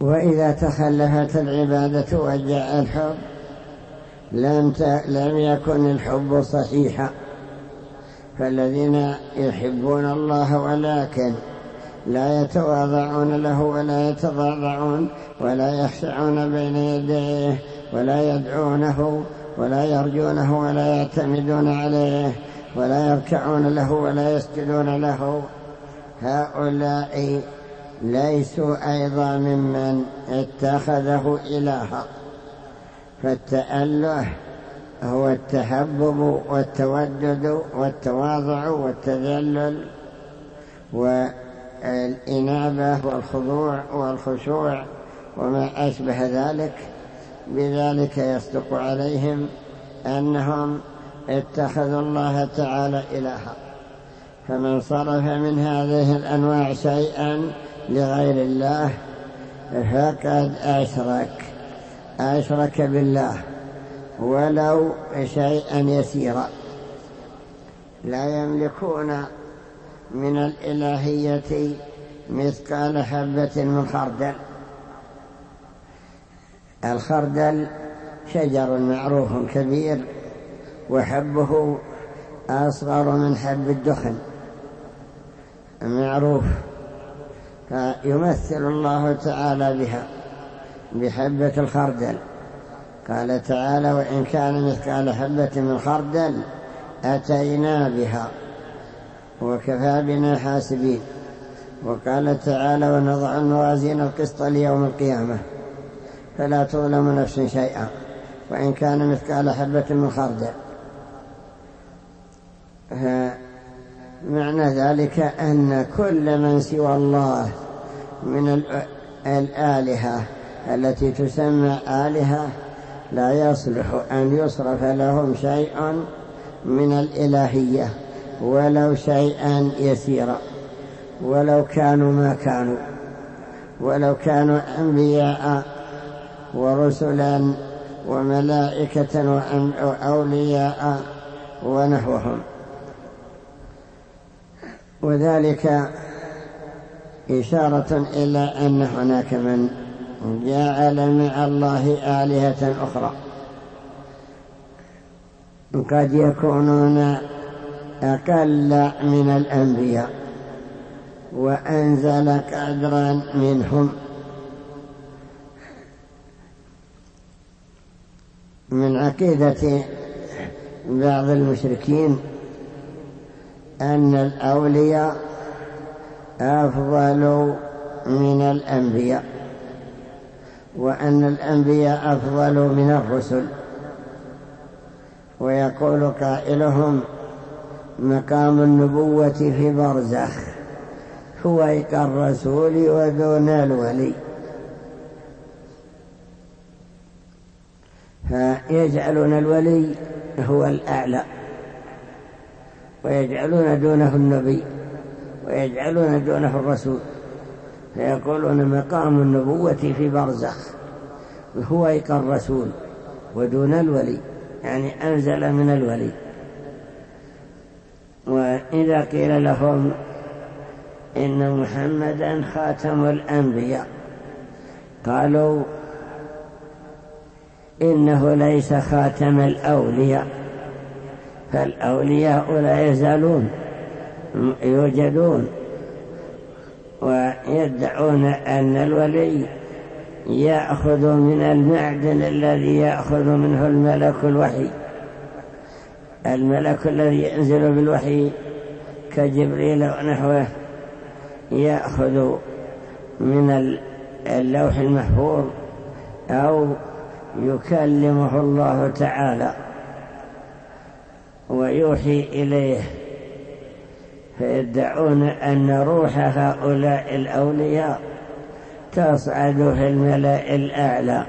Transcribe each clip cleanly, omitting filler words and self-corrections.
وإذا تخلفت العبادة وجاء الحب لم يكن الحب صحيحا. فالذين يحبون الله ولكن لا يتواضعون له ولا يتضرعون ولا يخشعون بين يديه ولا يدعونه ولا يرجونه ولا يعتمدون عليه ولا يركعون له ولا يسجدون له، هؤلاء ليسوا أيضا ممن اتخذه إلها. فالتأله هو التحبب والتودد والتواضع والتذلل والإنابة والخضوع والخشوع وما أشبه ذلك. بذلك يصدق عليهم أنهم اتخذوا الله تعالى إلها. فمن صرف من هذه الأنواع شيئا لغير الله فقد أشرك بالله ولو شيئا يسيرا. لا يملكون من الإلهية مثقال حبة من خردل. الخردل شجر معروف كبير وحبه أصغر من حب الدخن معروف، فيمثل الله تعالى بها بحبة الخردل. قال تعالى: وإن كان مثقال حبة من خردل أتينا بها وكفى بنا حاسبين. وقال تعالى: ونضع الموازين القسط ليوم القيامة فلا تظلم نفس شيئا وإن كان مثقال حبة من خردل. معنى ذلك أن كل من سوى الله من الآلهة التي تسمى آلهة لا يصلح أن يصرف لهم شيء من الإلهية ولو شيئا يسيرا، ولو كانوا ما كانوا، ولو كانوا أنبياء ورسلا وملائكة وأولياء ونحوهم. وذلك إشارة إلى أن هناك من جعل مع الله آلهة أخرى قد يكونون أقل من الأنبياء وأنزل قدرا منهم. من عقيدة بعض المشركين أن الأولياء أفضل من الأنبياء، وأن الأنبياء أفضل من الرسل. ويقول قائلهم: مقام النبوة في برزخ هو كالرسول ودون الولي. فيجعلون الولي هو الأعلى ويجعلون دونه النبي ويجعلون دونه الرسول، فيقولون مقام النبوة في برزخ هو كالرسول ودون الولي، يعني أنزل من الولي. وإذا قيل لهم إن محمدا خاتم الأنبياء قالوا إنه ليس خاتم الأولياء، فالأولياء لا يزالون يوجدون، ويدعون أن الولي يأخذ من المعدن الذي يأخذ منه الملك الوحي. الملك الذي ينزل بالوحي كجبريل ونحوه يأخذ من اللوح المحفوظ أو يكلمه الله تعالى ويوحي إليه، فيدعون أن روح هؤلاء الأولياء تصعد في الملأ الأعلى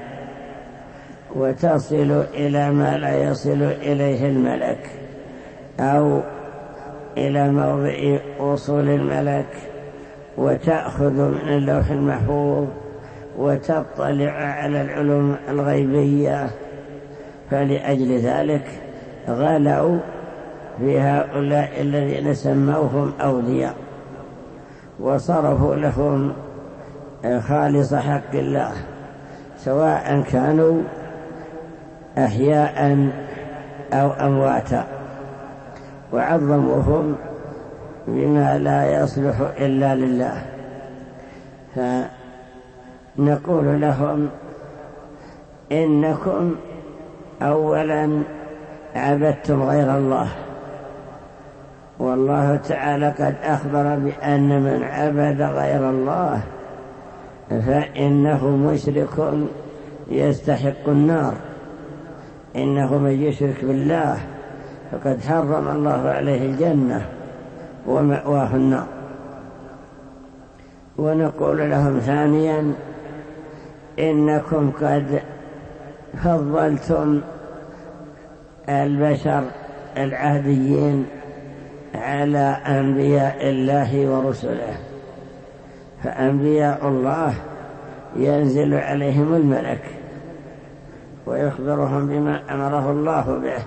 وتصل إلى ما لا يصل إليه الملك أو إلى موضع وصول الملك، وتأخذ من اللوح المحفوظ وتطلع على العلوم الغيبية. فلأجل ذلك غلوا في هؤلاء الذين سموهم أولياء وصرفوا لهم خالص حق الله، سواء كانوا أحياء أو أمواتا، وعظموهم بما لا يصلح إلا لله. فنقول لهم إنكم أولا عبدتم غير الله، والله تعالى قد أخبر بأن من عبد غير الله فإنه مشرك يستحق النار. إنه من يشرك بالله فقد حرم الله عليه الجنة ومأواه النار. ونقول لهم ثانيا إنكم قد فضلتم البشر العاديين على أنبياء الله ورسله، فأنبياء الله ينزل عليهم الملك ويخبرهم بما أمره الله به،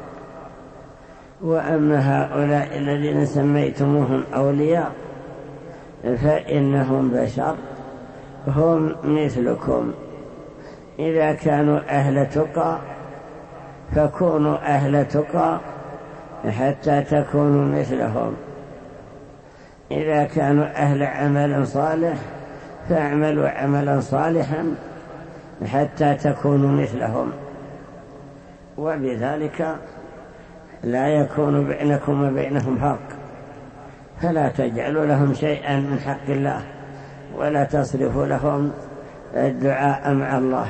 وأما هؤلاء الذين سميتموهم أولياء فإنهم بشر هم مثلكم. إذا كانوا أهل تقى فكونوا أهل تقى حتى تكونوا مثلهم، إذا كانوا أهل عمل صالح فاعملوا عملا صالحا حتى تكونوا مثلهم، وبذلك لا يكون بينكم وبينهم فرق. فلا تجعلوا لهم شيئا من حق الله، ولا تصرفوا لهم الدعاء مع الله.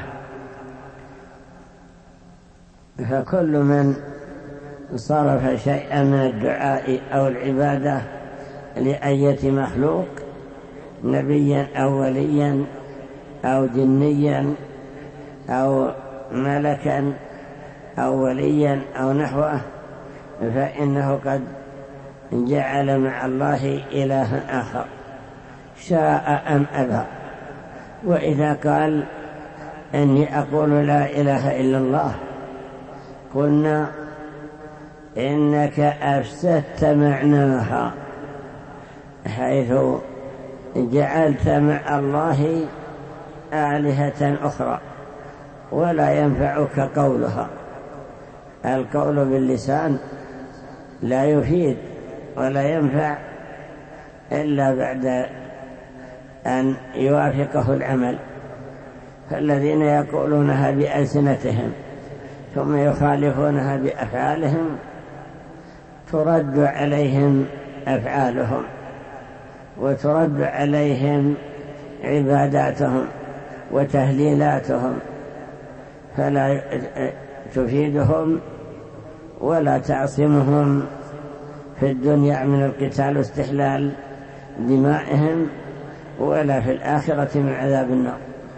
فكل من صرف شيئا من الدعاء أو العبادة لأية مخلوق، نبيا أو وليا أو جنيا أو ملكا أو وليا أو نحوه، فإنه قد جعل مع الله إلها آخر شاء أم أبى. وإذا قال إني أقول لا إله إلا الله، قلنا إنك أفسدت معناها، حيث جعلت مع الله آلهة أخرى ولا ينفعك قولها. القول باللسان لا يفيد ولا ينفع إلا بعد أن يوافقه العمل. فالذين يقولونها بألسنتهم ثم يخالفونها بأفعالهم ترد عليهم أفعالهم وترد عليهم عباداتهم وتهليلاتهم، فلا تفيدهم ولا تعصمهم في الدنيا من القتال واستحلال دمائهم، ولا في الآخرة من عذاب النار.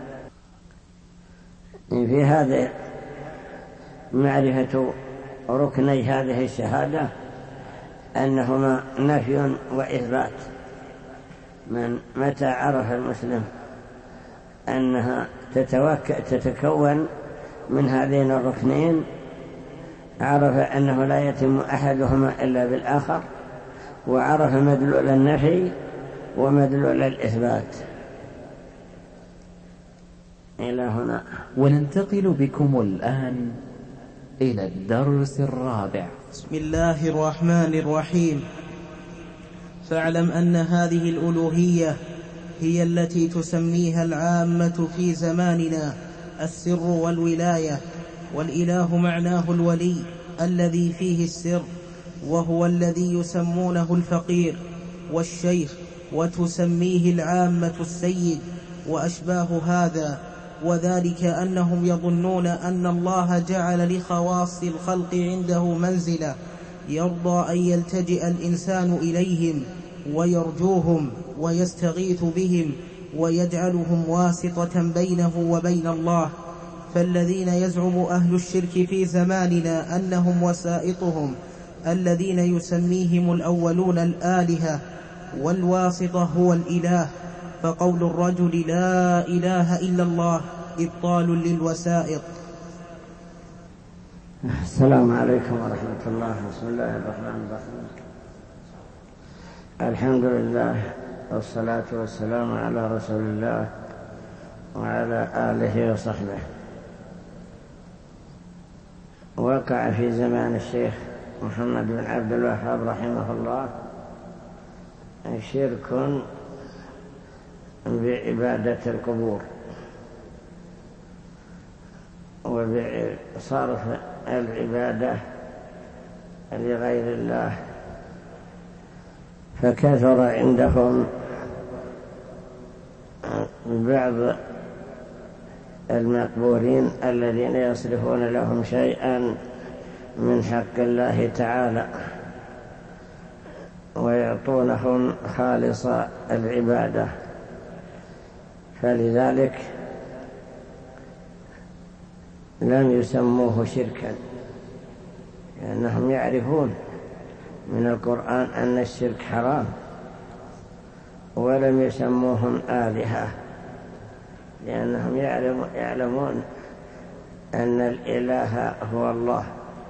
في هذا معرفة ركني هذه الشهادة أنهما نفي وإثبات. من متى عرف المسلم أنها تتكون من هذين الركنين عرف أنه لا يتم أحدهما إلا بالآخر، وعرف مدلول النفي ومدلول الإثبات. إلى هنا. وننتقل بكم الآن إلى الدرس الرابع. بسم الله الرحمن الرحيم. فاعلم أن هذه الألوهية هي التي تسميها العامة في زماننا السر والولاية، والإله معناه الولي الذي فيه السر، وهو الذي يسمونه الفقير والشيخ، وتسميه العامة السيد وأشباه هذا. وذلك أنهم يظنون أن الله جعل لخواص الخلق عنده منزلة يرضى أن يلتجئ الإنسان إليهم ويرجوهم ويستغيث بهم ويجعلهم واسطة بينه وبين الله. فالذين يزعم أهل الشرك في زماننا أنهم وسائطهم الذين يسميهم الأولون الآلهة، والواسطة هو الإله، فقول الرجل لا إله إلا الله إبطال للوسائط. السلام عليكم ورحمة الله. بسم الله الرحمن الرحيم. الحمد لله والصلاة والسلام على رسول الله وعلى آله وصحبه. وقع في زمان الشيخ محمد بن عبد الوهاب رحمه الله شرك بعبادة القبور وبصرف العبادة لغير الله، فكثر عندهم بعض المقبورين الذين يصرفون لهم شيئا من حق الله تعالى ويعطونهم خالص العبادة، فلذلك لم يسموه شركا، لأنهم يعرفون من القرآن أن الشرك حرام، ولم يسموهم آلهة لأنهم يعلمون أن الإله هو الله،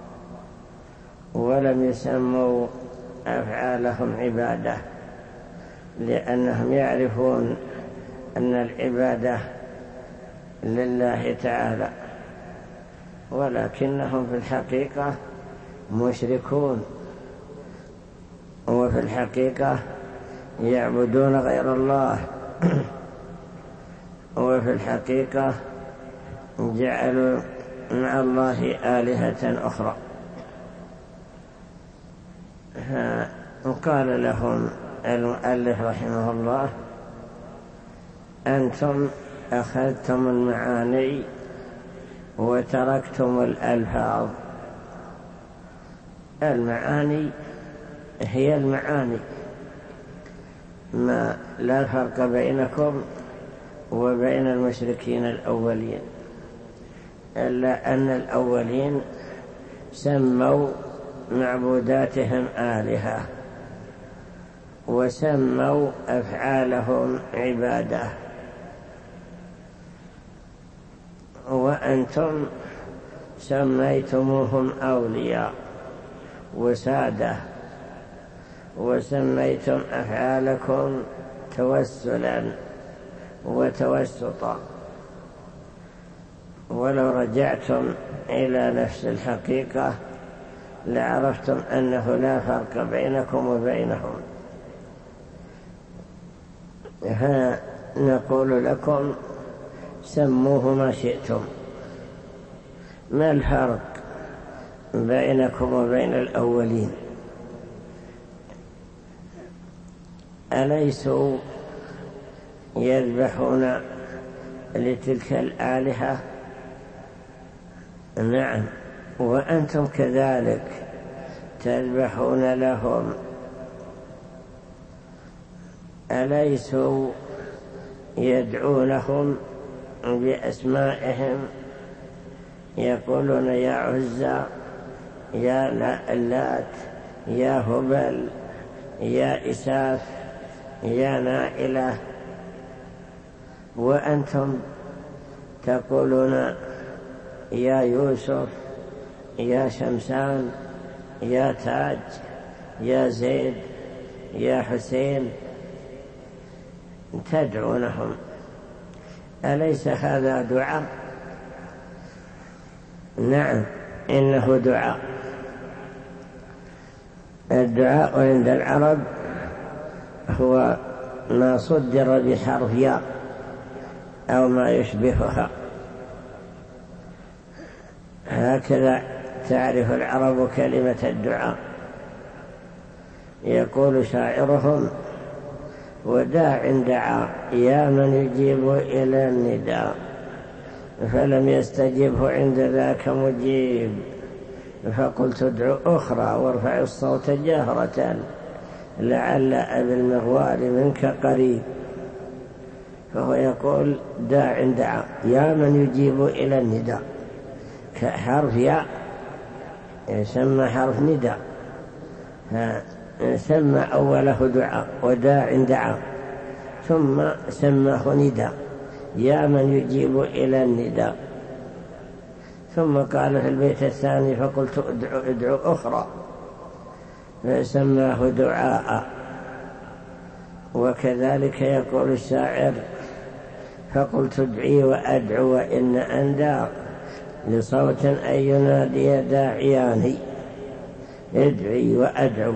ولم يسموا أفعالهم عبادة لأنهم يعرفون أن العبادة لله تعالى، ولكنهم في الحقيقة مشركون، وفي الحقيقة يعبدون غير الله، وفي الحقيقة جعلوا مع الله آلهة أخرى. قال لهم المؤلف رحمه الله: أنتم أخذتم المعاني وتركتم الألفاظ. المعاني هي المعاني، ما لا فرق بينكم وبين المشركين الأولين، إلا أن الأولين سموا معبوداتهم آلهة وسموا أفعالهم عبادة، وأنتم سميتموهم أولياء وسادة، وسميتم أفعالكم توسلا وتوسطا، ولو رجعتم إلى نفس الحقيقة لعرفتم أنه لا فرق بينكم وبينهم. نقول لكم: سموه ما شئتم، ما الفرق بينكم وبين الأولين؟ أليسوا يذبحون لتلك الآلهة؟ نعم، وأنتم كذلك تذبحون لهم. أليسوا يدعونهم بأسمائهم، يقولون يا عزى، يا لات، يا هبل، يا إساف، يا نائلة، وأنتم تقولون يا يوسف، يا شمسان، يا تاج، يا زيد، يا حسين، تدعونهم. أليس هذا دعاء؟ نعم، إنه دعاء. الدعاء عند العرب هو ما صدر بحرف ياء أو ما يشبهها، هكذا تعرف العرب كلمة الدعاء. يقول شاعرهم: وداع دعا يا من يجيب إلى النداء، فلم يستجبه عند ذاك مجيب، فقلت ادعو أخرى وارفع الصوت جهرة، لعل أبي المغوار منك قريب. فهو يقول: داع دعا يا من يجيب إلى النداء، كحرف ياء يسمى حرف نداء، سمى أوله دعاء وداع دعا، ثم سماه نداء يا من يجيب إلى النداء، ثم قال في البيت الثاني: فقلت ادعو أخرى، فسماه دعاء. وكذلك يقول الشاعر: فقلت ادعي وأدعو وإن أندى لصوت أن ينادي داعيان. ادعي وأدعو،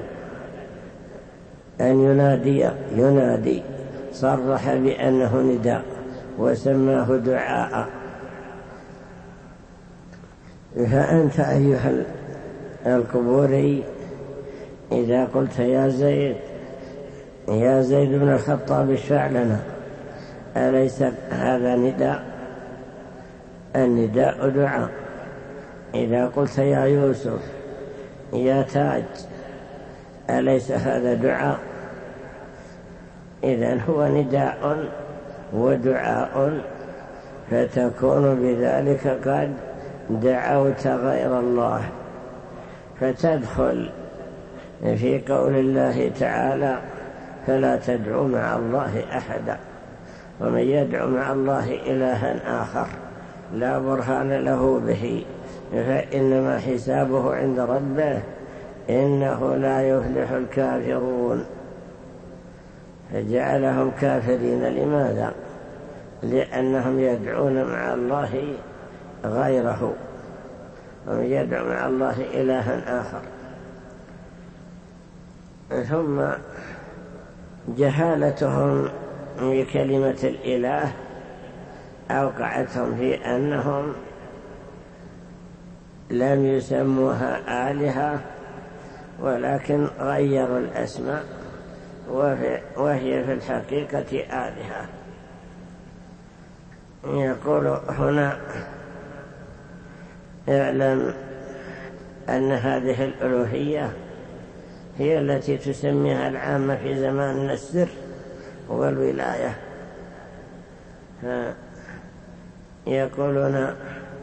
أن ينادي صرح بأنه نداء وسماه دعاء. فأنت أيها القبوري إذا قلت يا زيد بن الخطاب اشفع لنا، أليس هذا نداء؟ النداء دعاء. إذا قلت يا يوسف يا تاج، أليس هذا دعاء؟ إذن هو نداء ودعاء، فتكون بذلك قد دعوت غير الله، فتدخل في قول الله تعالى فلا تدعوا مع الله أحدا. ومن يدعو مع الله إلها آخر لا برهان له به فإنما حسابه عند ربه إنه لا يفلح الكافرون. فجعلهم كافرين. لماذا؟ لأنهم يدعون مع الله غيره، ومن يدعو مع الله إلها آخر. ثم جهالتهم بكلمة الإله أوقعتهم في أنهم لم يسموها آلهة ولكن غيروا الأسماء، وهي في الحقيقة آلهة. يقول هنا اعلم أن هذه الألوهية هي التي تسميها العامة في زماننا السر والولاية. يقولون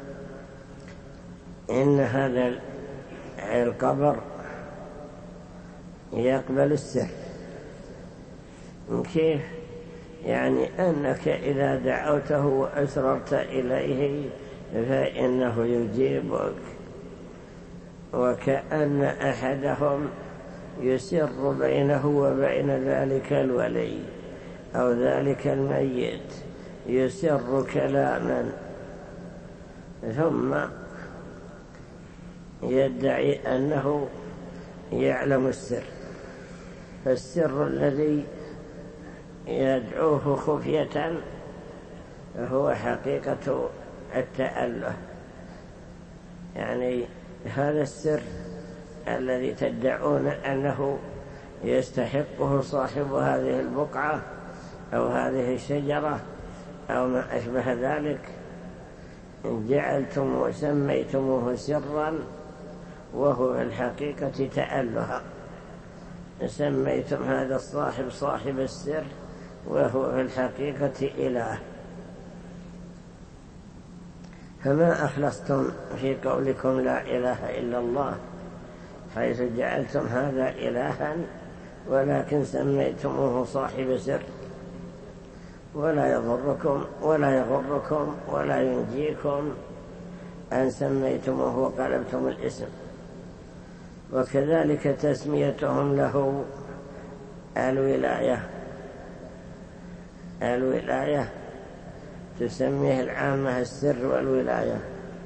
إن هذا القبر يقبل السر. كيف؟ يعني أنك إذا دعوته وأسررت إليه فإنه يجيبك، وكأن أحدهم يسر بينه وبين ذلك الولي أو ذلك الميت، يسر كلاما ثم يدعي أنه يعلم السر. فالسر الذي يدعوه خفية هو حقيقة التأله. يعني هذا السر الذي تدعون أنه يستحقه صاحب هذه البقعة أو هذه الشجرة أو ما أشبه ذلك، جعلتم وسميتموه سرا وهو في الحقيقة تألها. سميتم هذا الصاحب صاحب السر وهو في الحقيقة إله. فما أخلصتم في قولكم لا إله إلا الله، حيث جعلتم هذا إلها ولكن سميتموه صاحب سر. ولا يضركم ولا يغركم ولا ينجيكم أن سميتموه وقلبتم الاسم. وكذلك تسميتهم له الولاية تسميه العامة السر والولاية.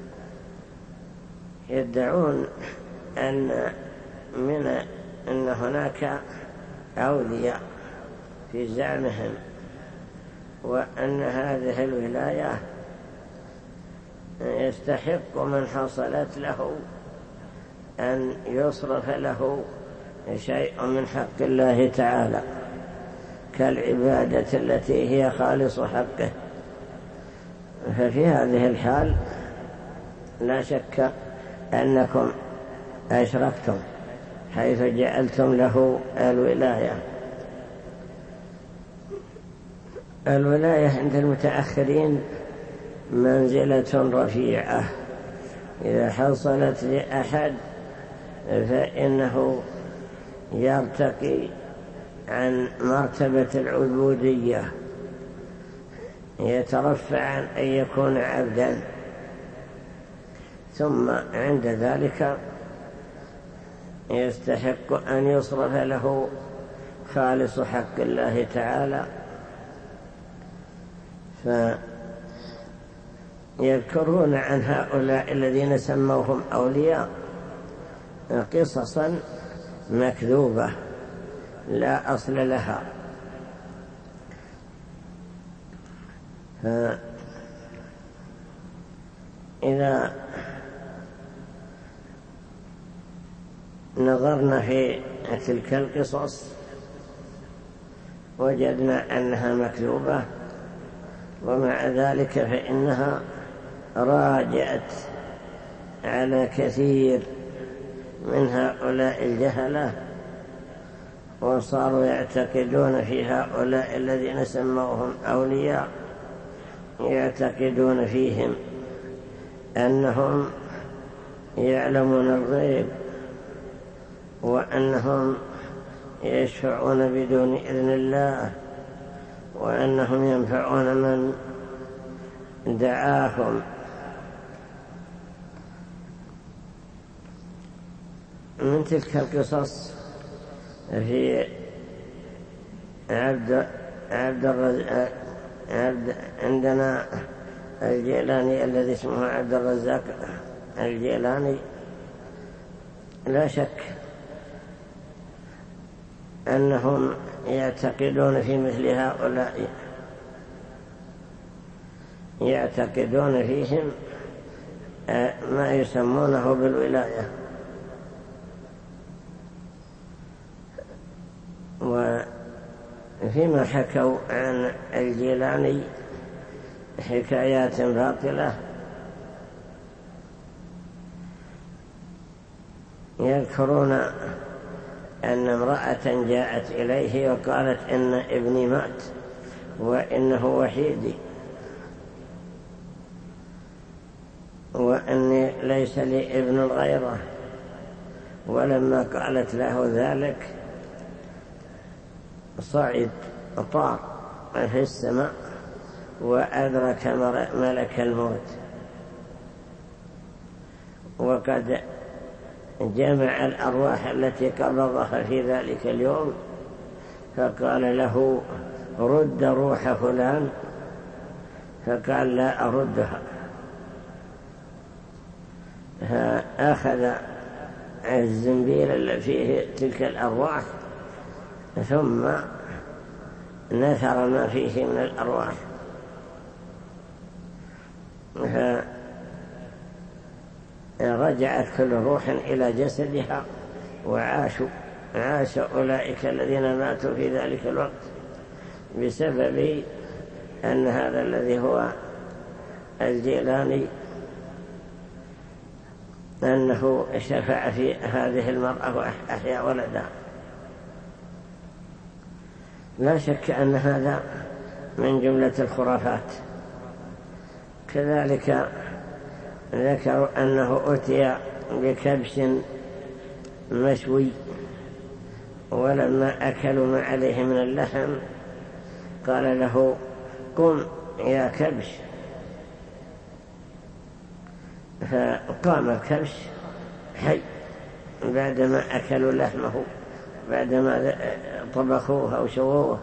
يدعون أن هناك أولياء في زعمهم، وأن هذه الولاية يستحق من حصلت له أن يصرف له شيء من حق الله تعالى كالعبادة التي هي خالص حقه. ففي هذه الحال لا شك أنكم أشركتم حيث جعلتم له الولاية. الولاية عند المتأخرين منزلة رفيعة، إذا حصلت لأحد فإنه يرتقي عن مرتبة العبودية، يترفع عن أن يكون عبدا، ثم عند ذلك يستحق أن يصرف له خالص حق الله تعالى. فيذكرون عن هؤلاء الذين سموهم أولياء قصصا مكذوبة لا أصل لها. إذا نظرنا في تلك القصص وجدنا أنها مكذوبة، ومع ذلك فإنها راجعت على كثير من هؤلاء الجهلة، وصاروا يعتقدون في هؤلاء الذين سموهم أولياء، يعتقدون فيهم أنهم يعلمون الغيب، وأنهم يشفعون بدون إذن الله، وأنهم ينفعون من دعاهم. من تلك القصص في عندنا الجيلاني الذي اسمه عبد الرزاق الجيلاني، لا شك أنهم يعتقدون في مثل هؤلاء، يعتقدون فيهم ما يسمونه بالولاية. وفيما حكوا عن الجيلاني حكايات باطلة، يذكرون أن امرأة جاءت إليه وقالت إن ابني مات وإنه وحيدي، وأني ليس لي ابن غيره. ولما قالت له ذلك صعد طار في السماء وأدرك ملك الموت، وقد جمع الأرواح التي قبضها في ذلك اليوم، فقال له رد روح فلان، فقال لا أردها. فأخذ الزنبيل الذي فيه تلك الأرواح ثم نثر ما فيه من الأرواح، فرجعت كل روح إلى جسدها عاش أولئك الذين ماتوا في ذلك الوقت بسبب أن هذا الذي هو الجيلاني أنه شفع في هذه المرأة وأحيا ولدها. لا شك أن هذا من جملة الخرافات. كذلك ذكروا أنه أتي بكبش مشوي، ولما أكلوا ما عليه من اللحم قال له قم يا كبش، فقام الكبش حي بعدما أكلوا لحمه، بعدما طبخوه أو شووه.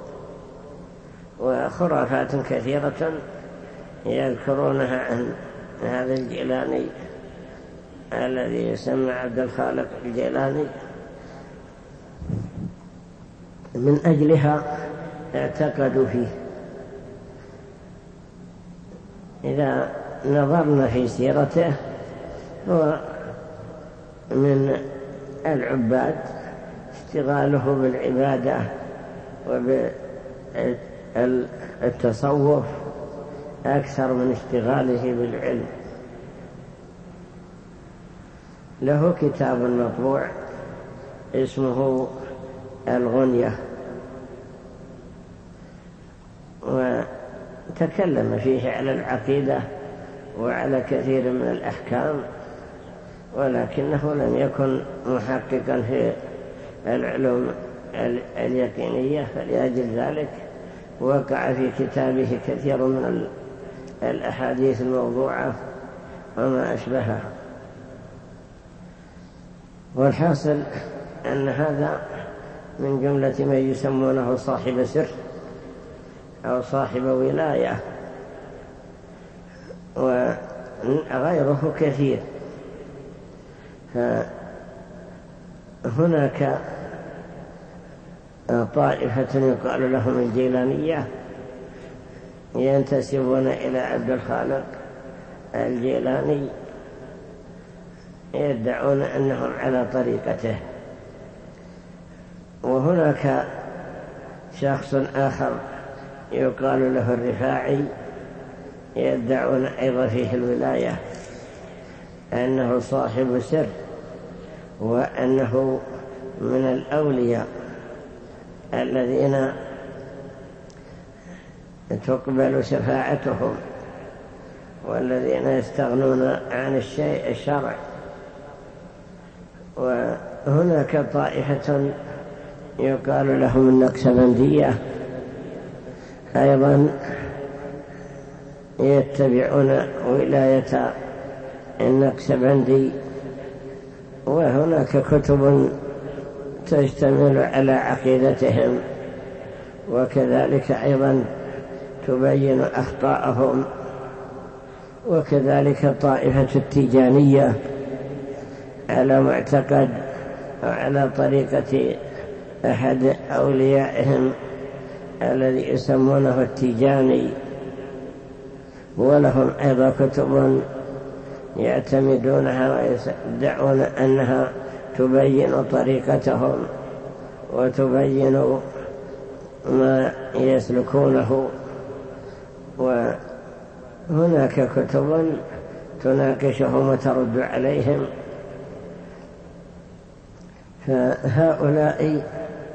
وخرافات كثيرة يذكرونها عن هذا الجيلاني الذي يسمى عبد الخالق الجيلاني، من أجلها اعتقدوا فيه. إذا نظرنا في سيرته هو من العباد، اشتغاله بالعبادة وبالتصوف أكثر من اشتغاله بالعلم. له كتاب مطبوع اسمه الغنية، وتكلم فيه على العقيدة وعلى كثير من الأحكام، ولكنه لم يكن محققا في العلوم اليقينية، فلأجل ذلك وقع في كتابه كثير من الأحاديث الموضوعة وما أشبهها. والحاصل أن هذا من جملة ما يسمونه صاحب سر أو صاحب ولاية، وغيره كثير. فهناك طائفة يقال لهم الجيلانية ينتسبون إلى عبد الخالق الجيلاني، يدعون أنهم على طريقته. وهناك شخص آخر يقال له الرفاعي يدعون أيضا فيه الولاية، أنه صاحب سر وأنه من الأولياء الذين تقبل شفاعتهم والذين يستغنون عن الشيء الشرع. وهناك طائفة يقال لهم النقشبندية أيضا يتبعون ولاية النقشبندي، وهناك كتب تشتمل على عقيدتهم، وكذلك أيضا تبين أخطاءهم. وكذلك طائفة التيجانية على معتقد وعلى طريقة أحد أوليائهم الذي يسمونه التيجاني، ولهم أيضا كتب يعتمدونها ويدعون أنها تبين طريقتهم وتبين ما يسلكونه. وهناك كتب تناقشهم وترد عليهم. فهؤلاء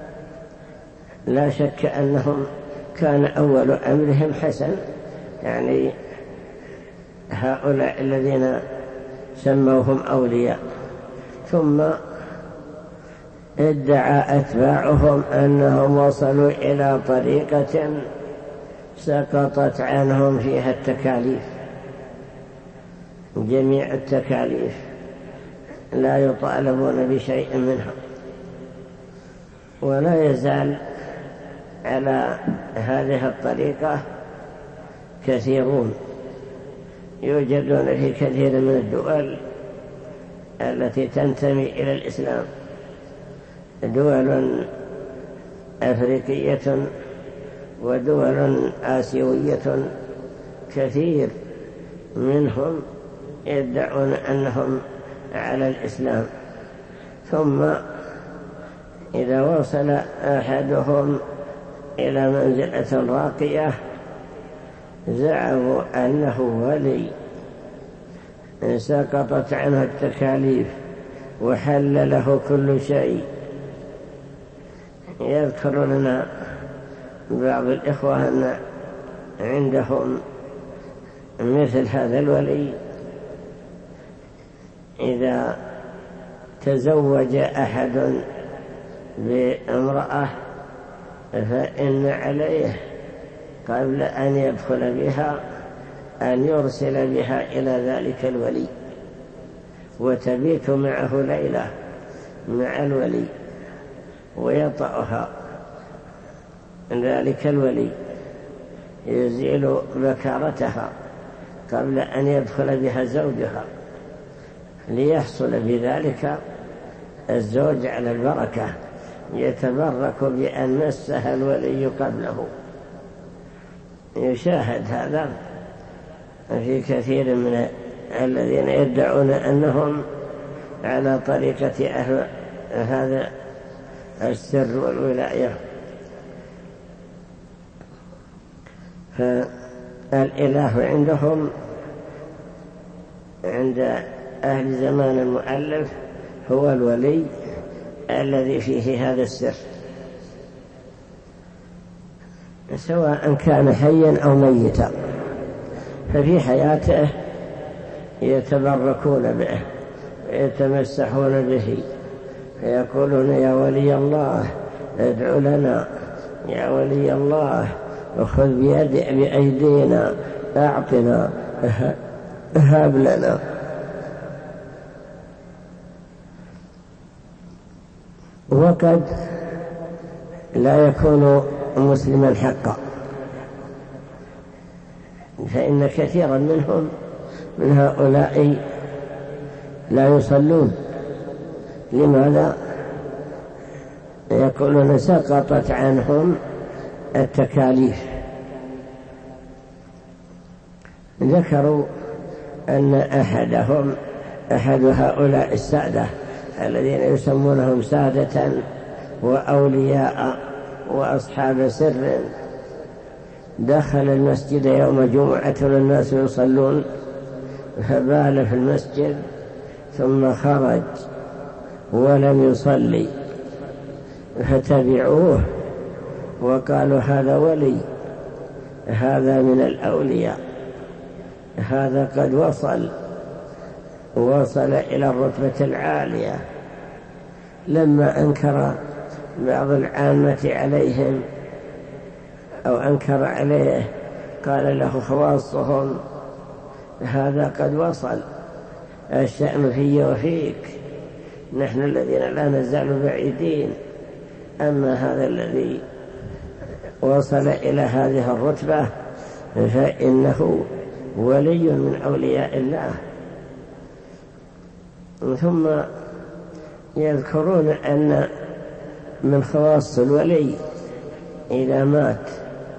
لا شك أنهم كان أول أمرهم حسن، يعني هؤلاء الذين سموهم أولياء، ثم ادعى أتباعهم أنهم وصلوا إلى طريقة سقطت عنهم فيها التكاليف، جميع التكاليف لا يطالبون بشيء منها. ولا يزال على هذه الطريقة كثيرون يوجدون في كثير من الدول التي تنتمي إلى الإسلام، دول أفريقية ودول آسيوية، كثير منهم يدعون أنهم على الإسلام، ثم إذا وصل أحدهم إلى منزلة راقية زعموا أنه ولي سقطت عنه التكاليف وحل له كل شيء. يذكر لنا بعض الإخوة أن عندهم مثل هذا الولي إذا تزوج أحد بامرأة فإن عليه قبل أن يدخل بها أن يرسل بها إلى ذلك الولي وتبيت معه ليلة مع الولي ويطأها ذلك الولي، يزيل بكارتها قبل أن يدخل بها زوجها ليحصل بذلك الزوج على البركة، يتبرك بأن مسها الولي قبله. يشاهد هذا في كثير من الذين يدعون أنهم على طريقة أهل هذا السر والولاية. فالإله عندهم عند أهل زمان المؤلف هو الولي الذي فيه هذا السر، سواء كان حيا أو ميتا. ففي حياته يتبركون به ويتمسحون به، فيقولون يا ولي الله ادعو لنا، يا ولي الله وخذ بأيدينا أعطنا هب لنا. وقد لا يكون مسلما حقا، فإن كثيرا منهم من هؤلاء لا يصلون. لماذا؟ يقولون سقطت عنهم التكاليف. ذكروا أن أحد هؤلاء السادة الذين يسمونهم سادة وأولياء وأصحاب سر دخل المسجد يوم جمعة والناس يصلون فبال في المسجد ثم خرج ولم يصلي، فتبعوه وقالوا هذا ولي، هذا من الأولياء، هذا قد وصل إلى الرتبة العالية. لما أنكر بعض العامة عليهم أو أنكر عليه قال له خواصهم هذا قد وصل، الشأن في وفيك، نحن الذين لا نزال بعيدين، أما هذا الذي وصل إلى هذه الرتبة فإنه ولي من أولياء الله. ثم يذكرون أن من خواص الولي إذا مات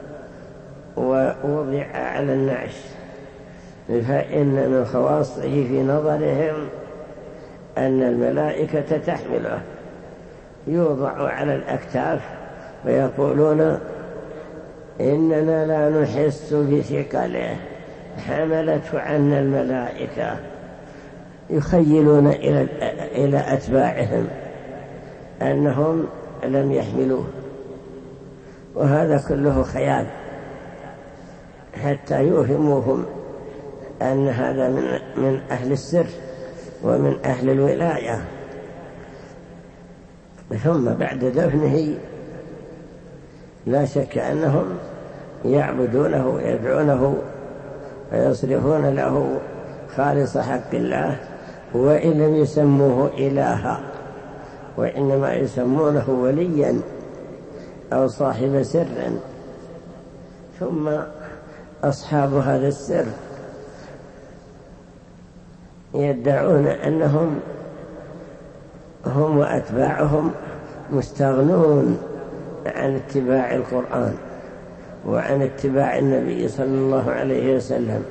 ووضع على النعش فإن من خواصه في نظرهم أن الملائكة تحمله، يوضع على الأكتاف ويقولون إننا لا نحس بثقله، حملته عنا الملائكة. يخيلون إلى أتباعهم أنهم لم يحملوه، وهذا كله خيال حتى يوهموهم أن هذا من أهل السر ومن أهل الولاية. ثم بعد دفنه لا شك أنهم يعبدونه ويدعونه ويصرفون له خالص حق الله، وإن لم يسموه إلها وإنما يسمونه وليا أو صاحب سر. ثم أصحاب هذا السر يدعون أنهم هم وأتباعهم مستغنون عن اتباع القرآن وعن اتباع النبي صلى الله عليه وسلم،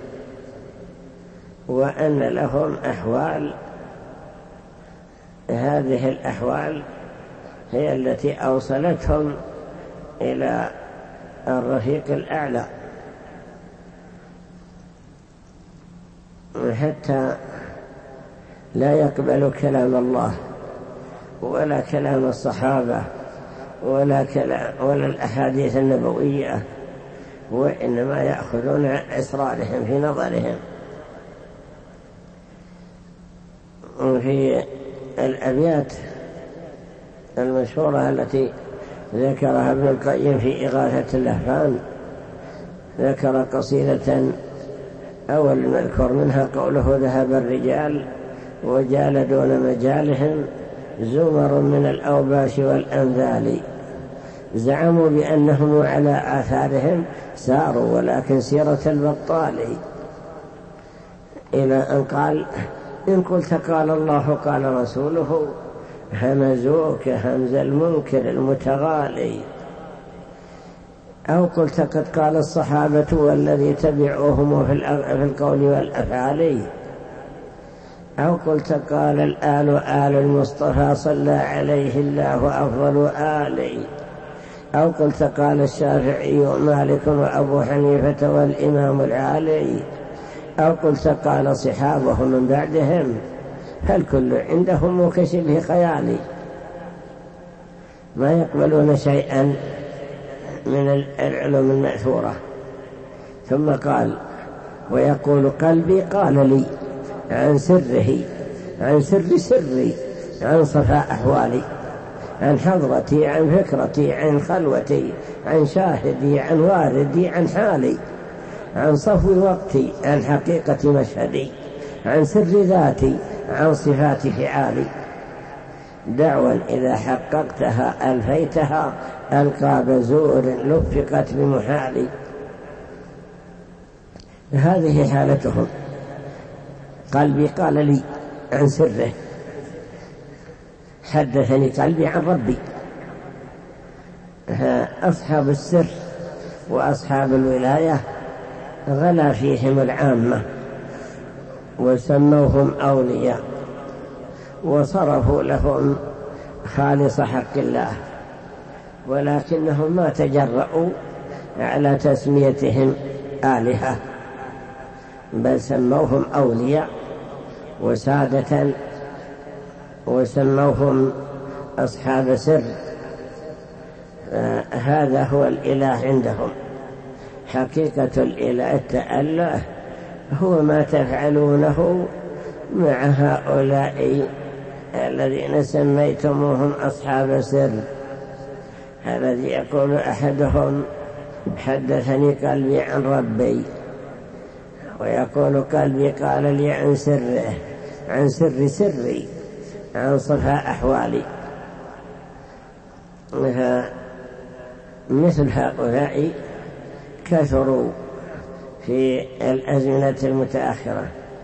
وأن لهم أحوال، هذه الأحوال هي التي أوصلتهم إلى الرفيق الأعلى، حتى لا يقبل كلام الله ولا كلام الصحابة ولا الأحاديث النبوية، وإنما يأخذون أسرارهم في نظرهم. في الأبيات المشهورة التي ذكرها ابن القيم في إغاثة اللهفان، ذكر قصيدة أول نذكر منها قوله ذهب الرجال وجال دون مجالهم زمر من الأوباش والأنذال، زعموا بأنهم على آثارهم ساروا ولكن سيرة البطال، إلى أن قال إن قلت قال الله قال رسوله همزوك همز المنكر المتغالي، أو قلت قد قال الصحابة والذي تبعوهم في القول والأفعال، أو قلت قال الآل آل المصطفى صلى عليه الله أفضل آلي، أو قلت قال الشافعي مالك وأبو حنيفة والإمام العالي، أو قلت قال صحابه من بعدهم، فالكل عندهم كشبه خيالي، ما يقبلون شيئا من العلوم المأثورة. ثم قال ويقول قلبي قال لي عن سره، عن سر سري، عن صفاء أحوالي، عن حضرتي، عن فكرتي، عن خلوتي، عن شاهدي، عن واردي، عن حالي، عن صفو وقتي، عن حقيقة مشهدي، عن سر ذاتي، عن صفات فعالي، دعوا إذا حققتها ألفيتها ألقاب زور لفقت بمحالي. هذه حالتهم، قلبي قال لي عن سره، حدثني قلبي عن ربي. أصحاب السر وأصحاب الولاية غلا فيهم العامة وسموهم أولياء وصرفوا لهم خالص حق الله، ولكنهم ما تجرؤوا على تسميتهم آلهة، بل سموهم أولياء وسادة وسموهم أصحاب سر. هذا هو الإله عندهم. حقيقة الإله التأله هو ما تفعلونه مع هؤلاء الذين سميتموهم أصحاب سر، الذي يقول أحدهم حدثني قلبي عن ربي، ويقول قلبي قال لي عن سره، عن سر سري، عن صفاء أحوالي. مثل هؤلاء كثروا في الأزمنة المتأخرة،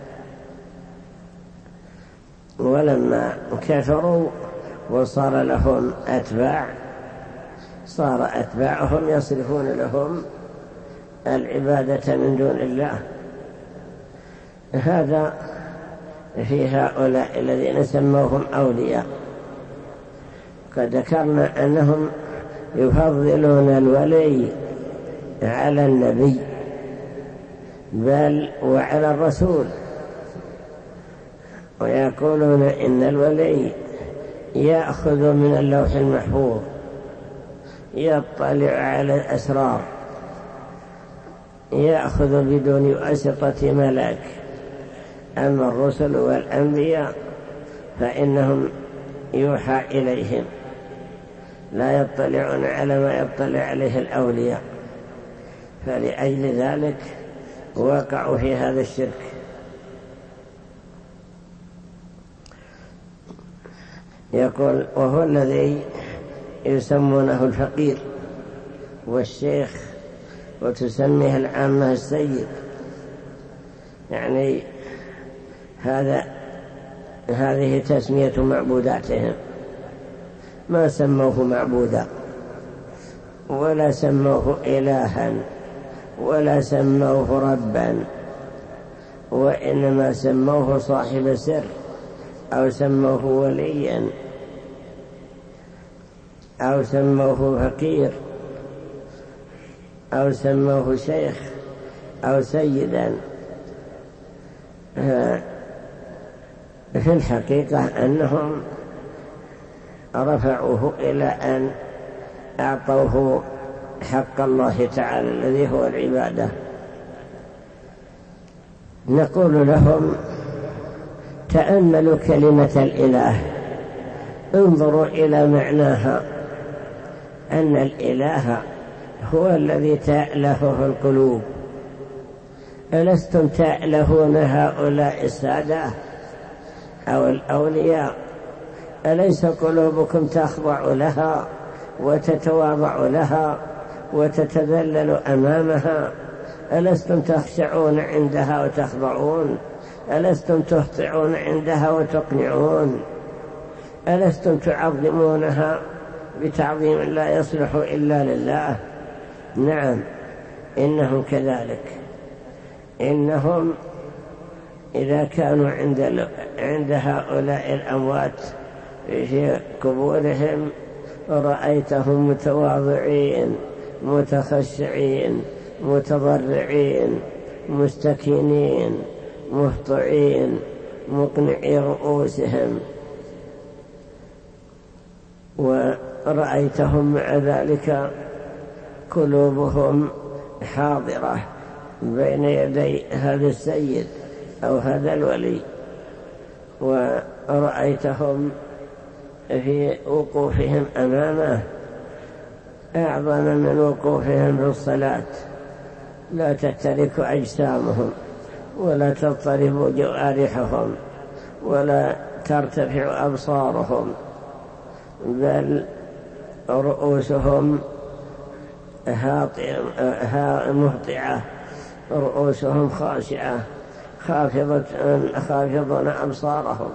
ولما كثروا وصار لهم أتباع صار أتباعهم يصرفون لهم العبادة من دون الله. هذا في هؤلاء الذين سموهم أولياء. قد ذكرنا أنهم يفضلون الولي على النبي بل وعلى الرسول، ويقولون إن الولي يأخذ من اللوح المحفوظ، يطلع على الأسرار، يأخذ بدون واسطة ملك. أما الرسل والأنبياء فإنهم يوحى إليهم، لا يطلعون على ما يطلع عليه الأولياء، فلأجل ذلك وقعوا في هذا الشرك. يقول وهو الذي يسمونه الفقير والشيخ وتسميه العامة السيد، يعني هذه تسمية معبوداتهم، ما سموه معبودا ولا سموه إلها ولا سموه ربا، وإنما سموه صاحب سر أو سموه وليا أو سموه فقير أو سموه شيخ أو سيدا. في الحقيقة أنهم رفعوه إلى أن أعطوه حق الله تعالى الذي هو العبادة. نقول لهم تأملوا كلمة الإله، انظروا إلى معناها، أن الإله هو الذي تألهه القلوب. ألستم تألهون هؤلاء السادة أو الأولياء؟ أليس قلوبكم تخضع لها وتتواضع لها وتتذلل أمامها؟ ألستم تخشعون عندها وتخضعون؟ ألستم تهطعون عندها وتقنعون؟ ألستم تعظمونها بتعظيم لا يصلح إلا لله؟ نعم، إنهم كذلك. إنهم إذا كانوا عند هؤلاء الأموات في قبورهم رأيتهم متواضعين متخشعين متضرعين مستكينين مهطعين مقنعي رؤوسهم، ورأيتهم مع ذلك قلوبهم حاضرة بين يدي هذا السيد أو هذا الولي، ورأيتهم في وقوفهم أمامه أعظم من وقوفهم في الصلاة، لا تترك أجسامهم ولا تضطرب جوارحهم ولا ترتفع أبصارهم، بل رؤوسهم مهطعة، رؤوسهم خاشعة خافضون أبصارهم.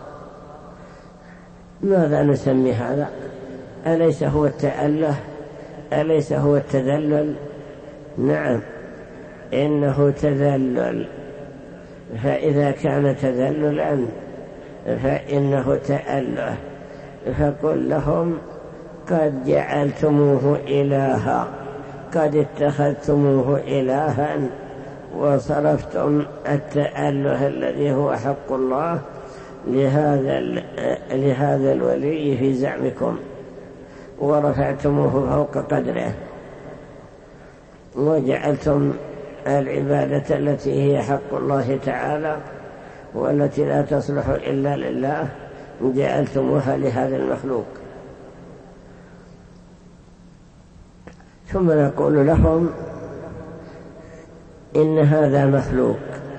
ماذا نسمي هذا؟ أليس هو التأله؟ أليس هو التذلل؟ نعم، إنه تذلل. فإذا كان تذللا فإنه تأله. فقل لهم قد جعلتموه إلها، قد اتخذتموه إلها وصرفتم التأله الذي هو حق الله لهذا الولي في زعمكم، ورفعتموه فوق قدره، وجعلتم العبادة التي هي حق الله تعالى والتي لا تصلح إلا لله جعلتموها لهذا المخلوق. ثم نقول لهم إن هذا مخلوق،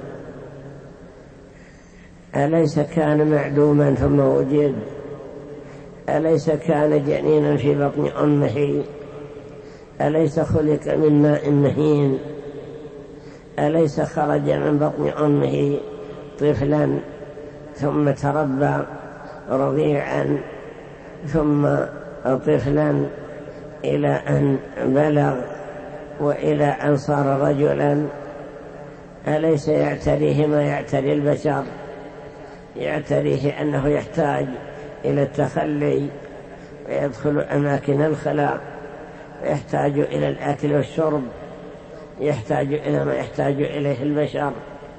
أليس كان معدوما ثم وجد؟ أليس كان جنينا في بطن أمه؟ أليس خلق من ماء مهين؟ أليس خرج من بطن أمه طفلا ثم تربى رضيعا ثم طفلا إلى أن بلغ وإلى أن صار رجلا؟ أليس يعتريه ما يعتري البشر؟ يعتريه أنه يحتاج إلى التخلي ويدخل أماكن الخلاء، ويحتاج إلى الأكل والشرب، يحتاج إلى ما يحتاج إليه البشر.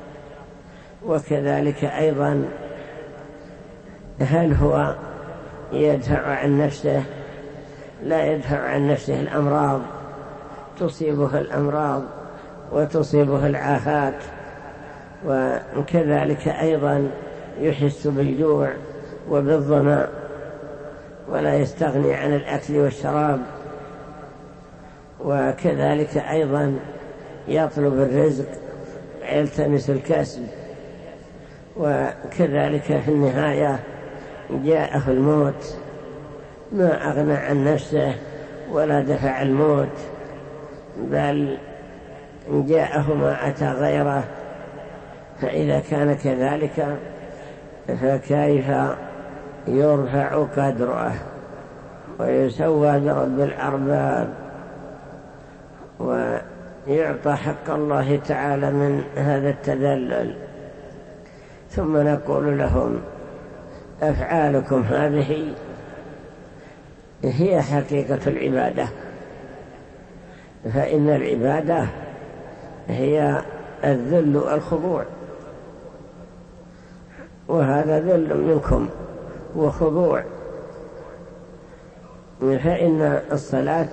وكذلك أيضا هل هو يدفع عن نفسه؟ لا يدفع عن نفسه الأمراض، تصيبه الأمراض وتصيبه العافات. وكذلك أيضا يحس بالجوع وبالظمأ ولا يستغني عن الأكل والشراب. وكذلك أيضا يطلب الرزق ويلتمس الكسب. وكذلك في النهاية جاءه الموت، ما أغنى عن نفسه ولا دفع الموت، بل جاءه ما أتى غيره. فإذا كان كذلك فكيف يرفع قدره ويسوى برب الأرباب ويعطى حق الله تعالى من هذا التذلل؟ ثم نقول لهم أفعالكم هذه هي حقيقة العبادة، فإن العبادة هي الذل والخضوع، وهذا ذل منكم وخضوع. فإن الصلاة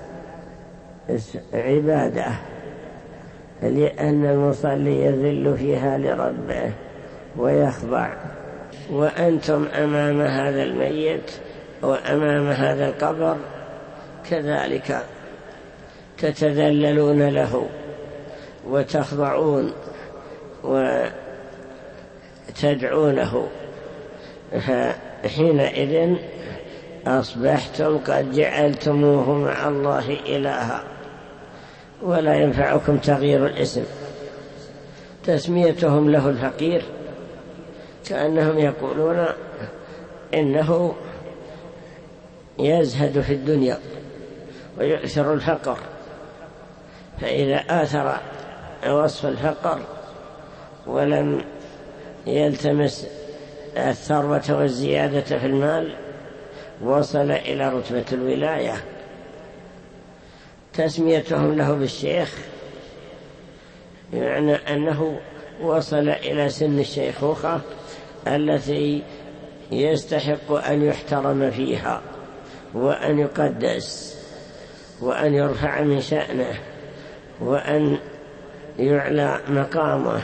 عبادة، لأن المصلي يذل فيها لربه ويخضع، وأنتم أمام هذا الميت وأمام هذا القبر كذلك تتذللون له وتخضعون وتدعونه. فحينئذ أصبحتم قد جعلتموه مع الله إلها، ولا ينفعكم تغيير الاسم. تسميتهم له الفقير كأنهم يقولون إنه يزهد في الدنيا ويؤثر الفقر، فإذا آثر وصف الفقر ولم يلتمس الثروة والزيادة في المال وصل إلى رتبة الولاية. تسميتهم له بالشيخ يعني أنه وصل إلى سن الشيخوخة التي يستحق أن يحترم فيها وأن يقدس وأن يرفع من شأنه وأن يعلى مقامه.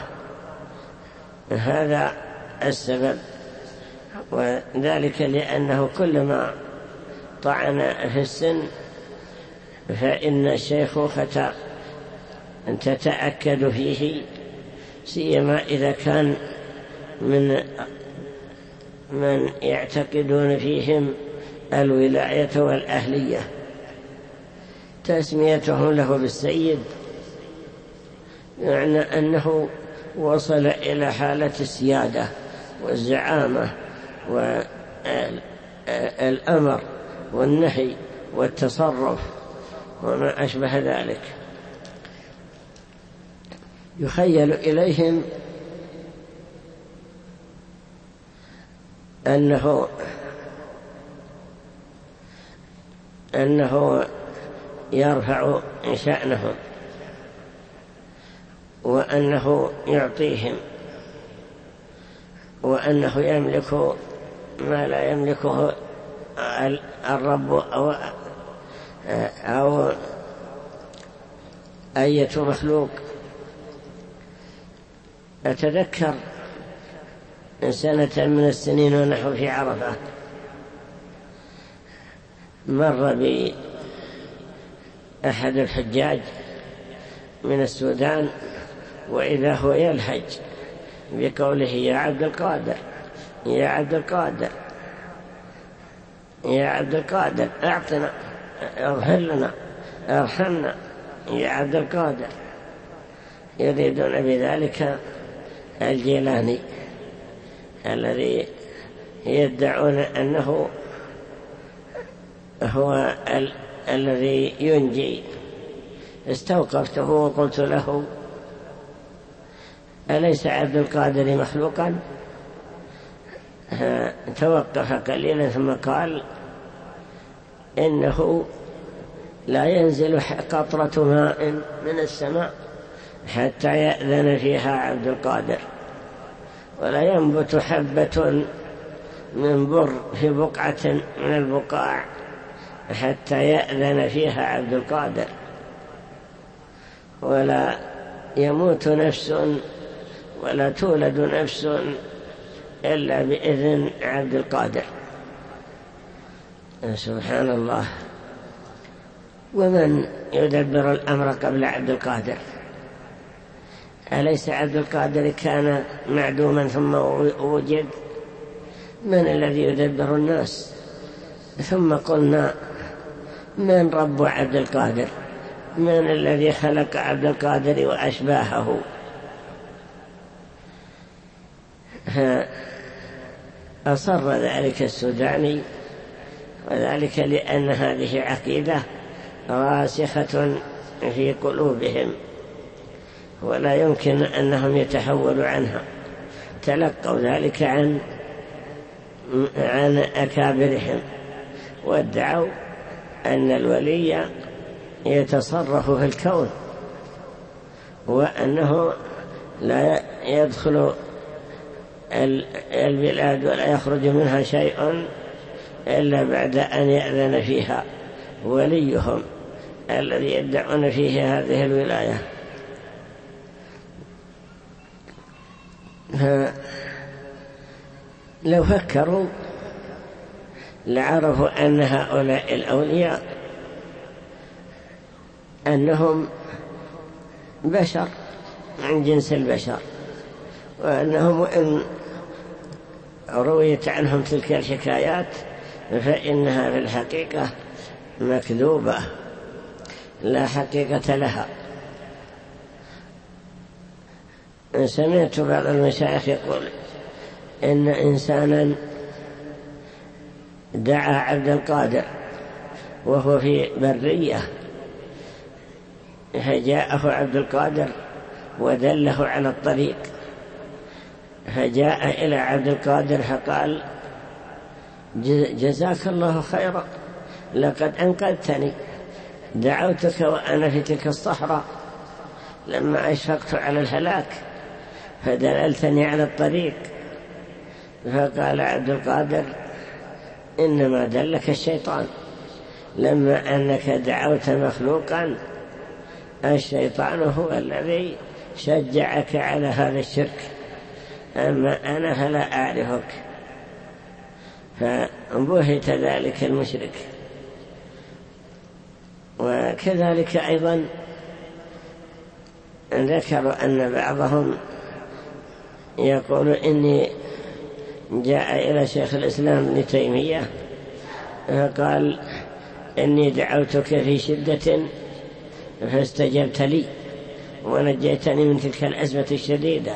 هذا السبب، وذلك لأنه كلما طعن في السن فإن الشيخوخة تتأكد فيه، سيما إذا كان من يعتقدون فيهم الولاية والأهلية. تسميتهم له بالسيد يعني أنه وصل إلى حالة السيادة والزعامة والأمر والنهي والتصرف وما أشبه ذلك. يخيل إليهم أنه يرفع شأنهم وأنه يعطيهم وأنه يملك ما لا يملكه الرب أو أية مخلوق. أتذكر سنة من السنين ونحن في عرفة مر بي أحد الحجاج من السودان وإذا هو يلهج بقوله يا عبد القادر يا عبد القادر يا عبد القادر أعطنا اغفر لنا ارحمنا يا عبد القادر، يريدون بذلك الجيلاني الذي يدعون أنه هو الذي ينجي. استوقفته وقلت له أليس عبد القادر مخلوقا؟ توقف قليلا ثم قال إنه لا ينزل قطرة ماء من السماء حتى يأذن فيها عبد القادر، ولا ينبت حبة من بر في بقعة من البقاع حتى يأذن فيها عبد القادر، ولا يموت نفس ولا تولد نفس إلا بإذن عبد القادر. سبحان الله. ومن يدبر الأمر قبل عبد القادر؟ أليس عبد القادر كان معدوما ثم وجد؟ من الذي يدبر الناس؟ ثم قلنا من رب عبد القادر؟ من الذي خلق عبد القادر وأشباهه؟ أصر ذلك السوداني، وذلك لأن هذه عقيدة راسخة في قلوبهم ولا يمكن أنهم يتحولوا عنها. تلقوا ذلك عن أكابرهم وادعوا أن الولي يتصرف في الكون وأنه لا يدخل البلاد ولا يخرج منها شيء إلا بعد أن يأذن فيها وليهم الذي يدعون فيه هذه الولاية. لو فكروا لعرفوا أن هؤلاء الأولياء أنهم بشر من جنس البشر، وأنهم إن رويت عنهم تلك الحكايات فإنها في الحقيقة مكذوبة لا حقيقة لها. سمعت بعض المشايخ يقول إن إنسانا دعا عبد القادر وهو في برية، فجاءه عبد القادر ودله على الطريق، فجاء إلى عبد القادر فقال جزاك الله خيرا، لقد أنقذتني، دعوتك وأنا في تلك الصحراء لما أشفقت على الهلاك فدللتني على الطريق. فقال عبد القادر إنما دلك الشيطان، لما أنك دعوت مخلوقا الشيطان هو الذي شجعك على هذا الشرك، أما أنا فلا أعرفك. فبهت ذلك المشرك. وكذلك أيضا ذكروا أن بعضهم يقول إني جاء إلى شيخ الإسلام ابن تيمية فقال إني دعوتك في شدة فاستجبت لي، ونجيتني من تلك الأزمة الشديدة.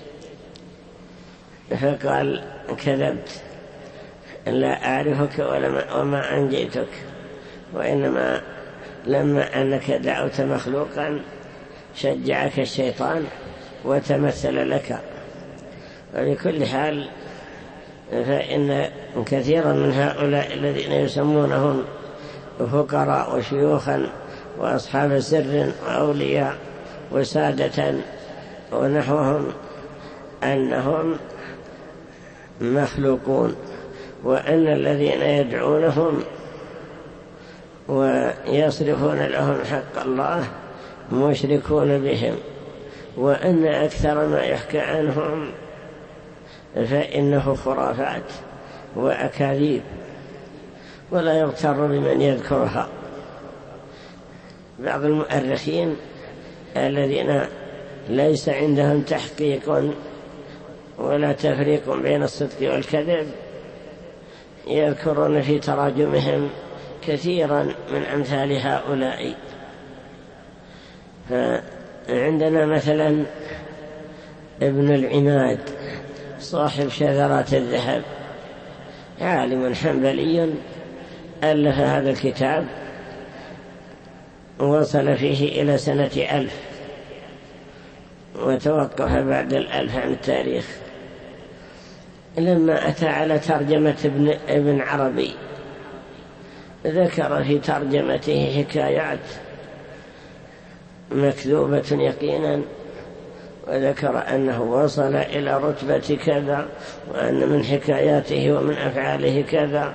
فقال كذبت، لا أعرفك وما أنجيتك، وإنما لما أنك دعوت مخلوقا شجعك الشيطان وتمثل لك. وبكل حال فإن كثيرا من هؤلاء الذين يسمونهم فقراء وشيوخا وأصحاب سر وأولياء وسادة ونحوهم أنهم مخلوقون، وأن الذين يدعونهم ويصرفون لهم حق الله مشركون بهم، وأن أكثر ما يحكى عنهم فإنه خرافات وأكاذيب، ولا يغتر بمن يذكرها. بعض المؤرخين الذين ليس عندهم تحقيق ولا تفريق بين الصدق والكذب يذكرون في تراجمهم كثيرا من أمثال هؤلاء. فعندنا مثلا ابن العماد صاحب شذرات الذهب، عالم حنبلي ألف هذا الكتاب، وصل فيه إلى سنة 1000 وتوقف بعد 1000 عن التاريخ. لما أتى على ترجمة ابن عربي ذكر في ترجمته حكايات مكذوبة يقينا، وذكر أنه وصل إلى رتبة كذا، وأن من حكاياته ومن أفعاله كذا.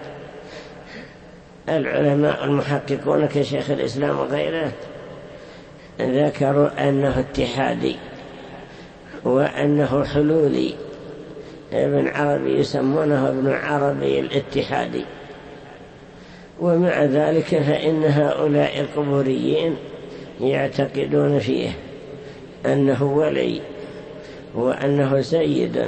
العلماء المحققون كشيخ الإسلام وغيره ذكروا أنه اتحادي وأنه حلولي. ابن عربي يسمونه ابن عربي الاتحادي. ومع ذلك فإن هؤلاء القبوريين يعتقدون فيه أنه ولي وأنه سيد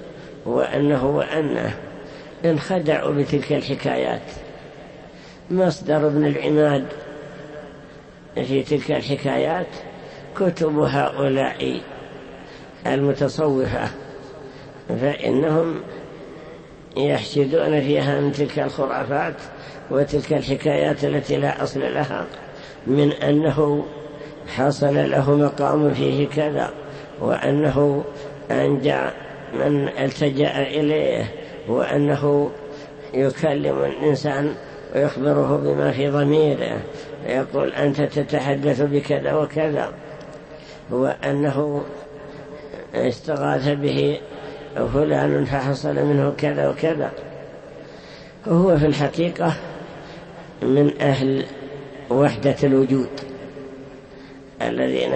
وأنه انخدعوا بتلك الحكايات. مصدر ابن العماد في تلك الحكايات كتب هؤلاء المتصوفة، فإنهم يحشدون فيها من تلك الخرافات وتلك الحكايات التي لا أصل لها، من أنه حصل له مقام فيه كذا، وأنه أنجى من التجأ إليه، وأنه يكلم الإنسان ويخبره بما في ضميره ويقول أنت تتحدث بكذا وكذا، وأنه استغاث به فلان فحصل منه كذا وكذا. وهو في الحقيقة من أهل وحدة الوجود الذين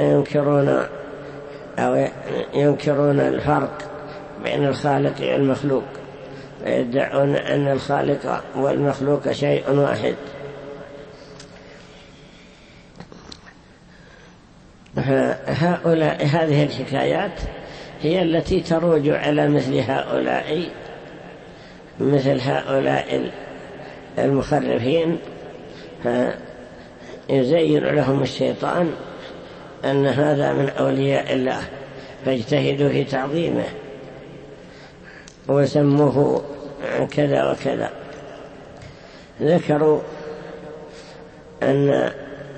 ينكرون الفرق بين الخالق والمخلوق، ويدعون أن الخالق والمخلوق شيء واحد. هؤلاء هذه الحكايات هي التي تروج على مثل هؤلاء المخرفين، فيزين لهم الشيطان أن هذا من أولياء الله فاجتهدوا في تعظيمه وسموه كذا وكذا. ذكروا أن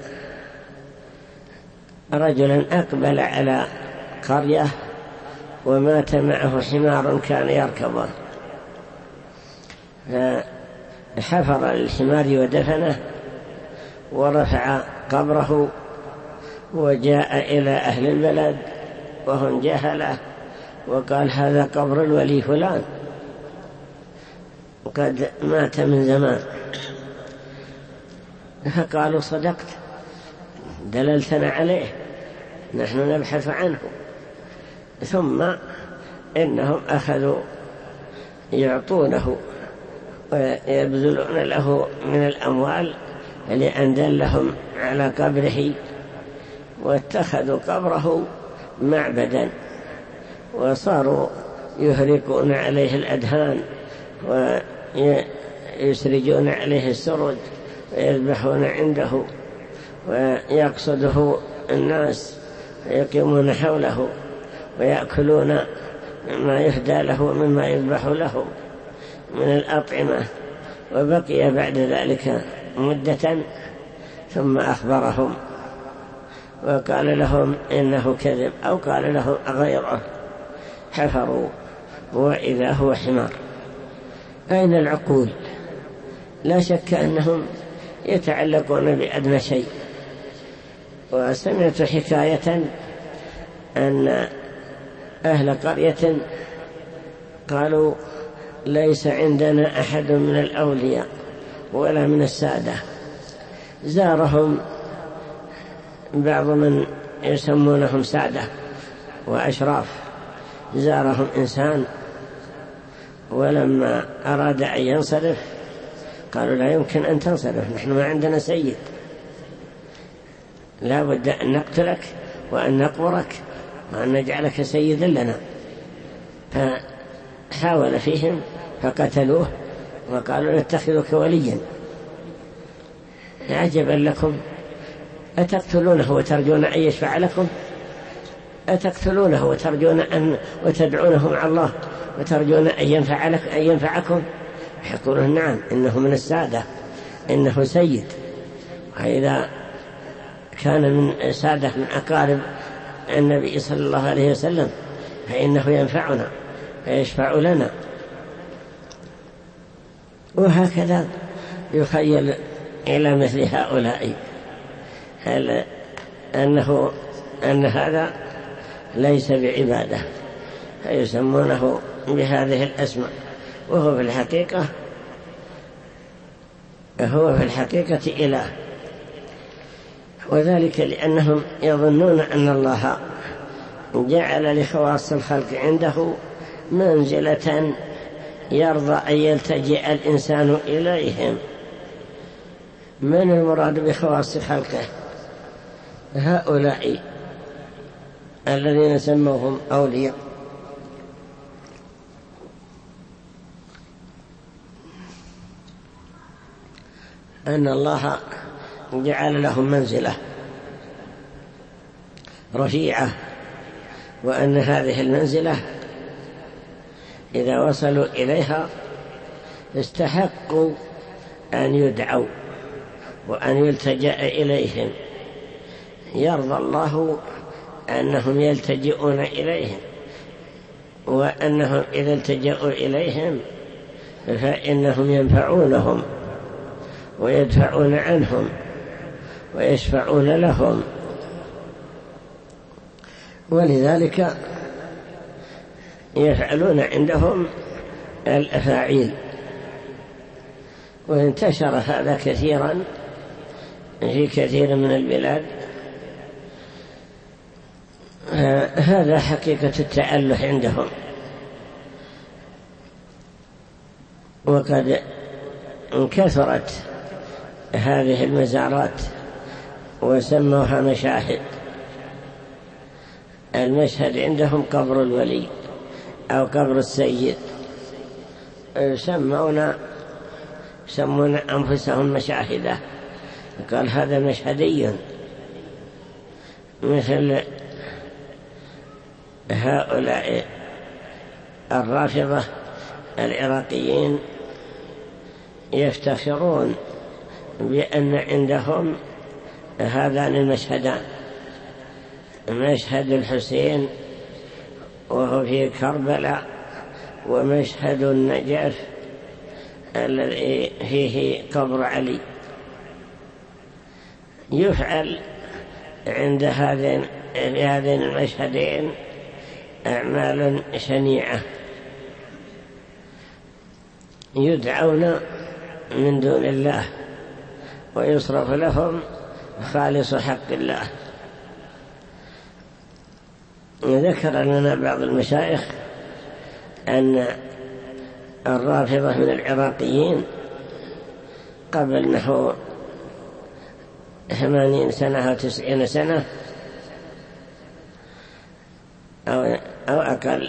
رجلا أقبل على قرية ومات معه حمار كان يركبه، فحفر الحمار ودفنه ورفع قبره، وجاء إلى أهل البلد وهم جهله وقال هذا قبر الولي فلان وقد مات من زمان. فقالوا صدقت، دللتنا عليه، نحن نبحث عنه. ثم إنهم أخذوا يعطونه ويبذلون له من الأموال لأن دلهم على قبره، واتخذوا قبره معبدا، وصاروا يهرقون عليه الأدهان ويسرجون عليه السرج ويذبحون عنده ويقصده الناس يقيمون حوله ويأكلون مما يهدى له ومما يذبح له من الأطعمة. وبقي بعد ذلك مدة ثم أخبرهم وقال لهم إنه كذب، أو قال له غيره، حفروا وإذا هو حمار. أين العقول؟ لا شك أنهم يتعلقون بأدنى شيء. وسمعت حكاية أن أهل قرية قالوا ليس عندنا أحد من الأولياء ولا من السادة. زارهم بعض من يسمونهم سادة وأشراف، زارهم إنسان، ولما أراد أن ينصرف قالوا لا يمكن أن تنصرف، نحن ما عندنا سيد، لا بد أن نقتلك وأن نقبرك وأن نجعلك سيدا لنا. فحاول فيهم فقتلوه وقالوا نتخذك وليا. عجبا لكم، أتقتلونه وترجون أن يشفع لكم؟ أتقتلونه وتدعونه مع الله وترجون أن ينفعكم؟ يقولون نعم إنه من السادة، إنه سيد، وإذا كان من سادة من أقارب النبي صلى الله عليه وسلم فإنه ينفعنا ويشفع لنا. وهكذا يخيل إلى مثل هؤلاء أن هذا ليس بعبادة، فيسمونه بهذه الأسماء، وهو في الحقيقة إله. وذلك لأنهم يظنون أن الله جعل لخواص الخلق عنده منزلة يرضى أن يلتجئ الإنسان إليهم. من المراد بخواص خلقه؟ هؤلاء الذين سموهم أولياء. أن الله جعل لهم منزلة رفيعة، وأن هذه المنزلة إذا وصلوا إليها استحقوا أن يدعوا وأن يلتجأ إليهم. يرضى الله أنهم يلتجئون إليهم، وأنهم إذا التجأوا إليهم فإنهم ينفعونهم ويدفعون عنهم ويشفعون لهم. ولذلك يفعلون عندهم الأفاعيل. وانتشر هذا كثيرا في كثير من البلاد. هذا حقيقة التأله عندهم. وقد انكثرت هذه المزارات وسموها مشاهد. المشهد عندهم قبر الولي أو قبر السيد، يسمون أنفسهم مشاهدة. قال هذا مشهدي، مثل هؤلاء الرافضة العراقيين يفتخرون بأن عندهم هذان المشهدان، مشهد الحسين وهو في كربلاء، ومشهد النجف الذي فيه قبر علي. يفعل عند هذين المشهدين أعمال شنيعة، يدعون من دون الله ويصرف لهم خالص حق الله. ذكر لنا بعض المشايخ أن الرافضة من العراقيين قبل نحو 80 سنة أو 90 سنة أو أقل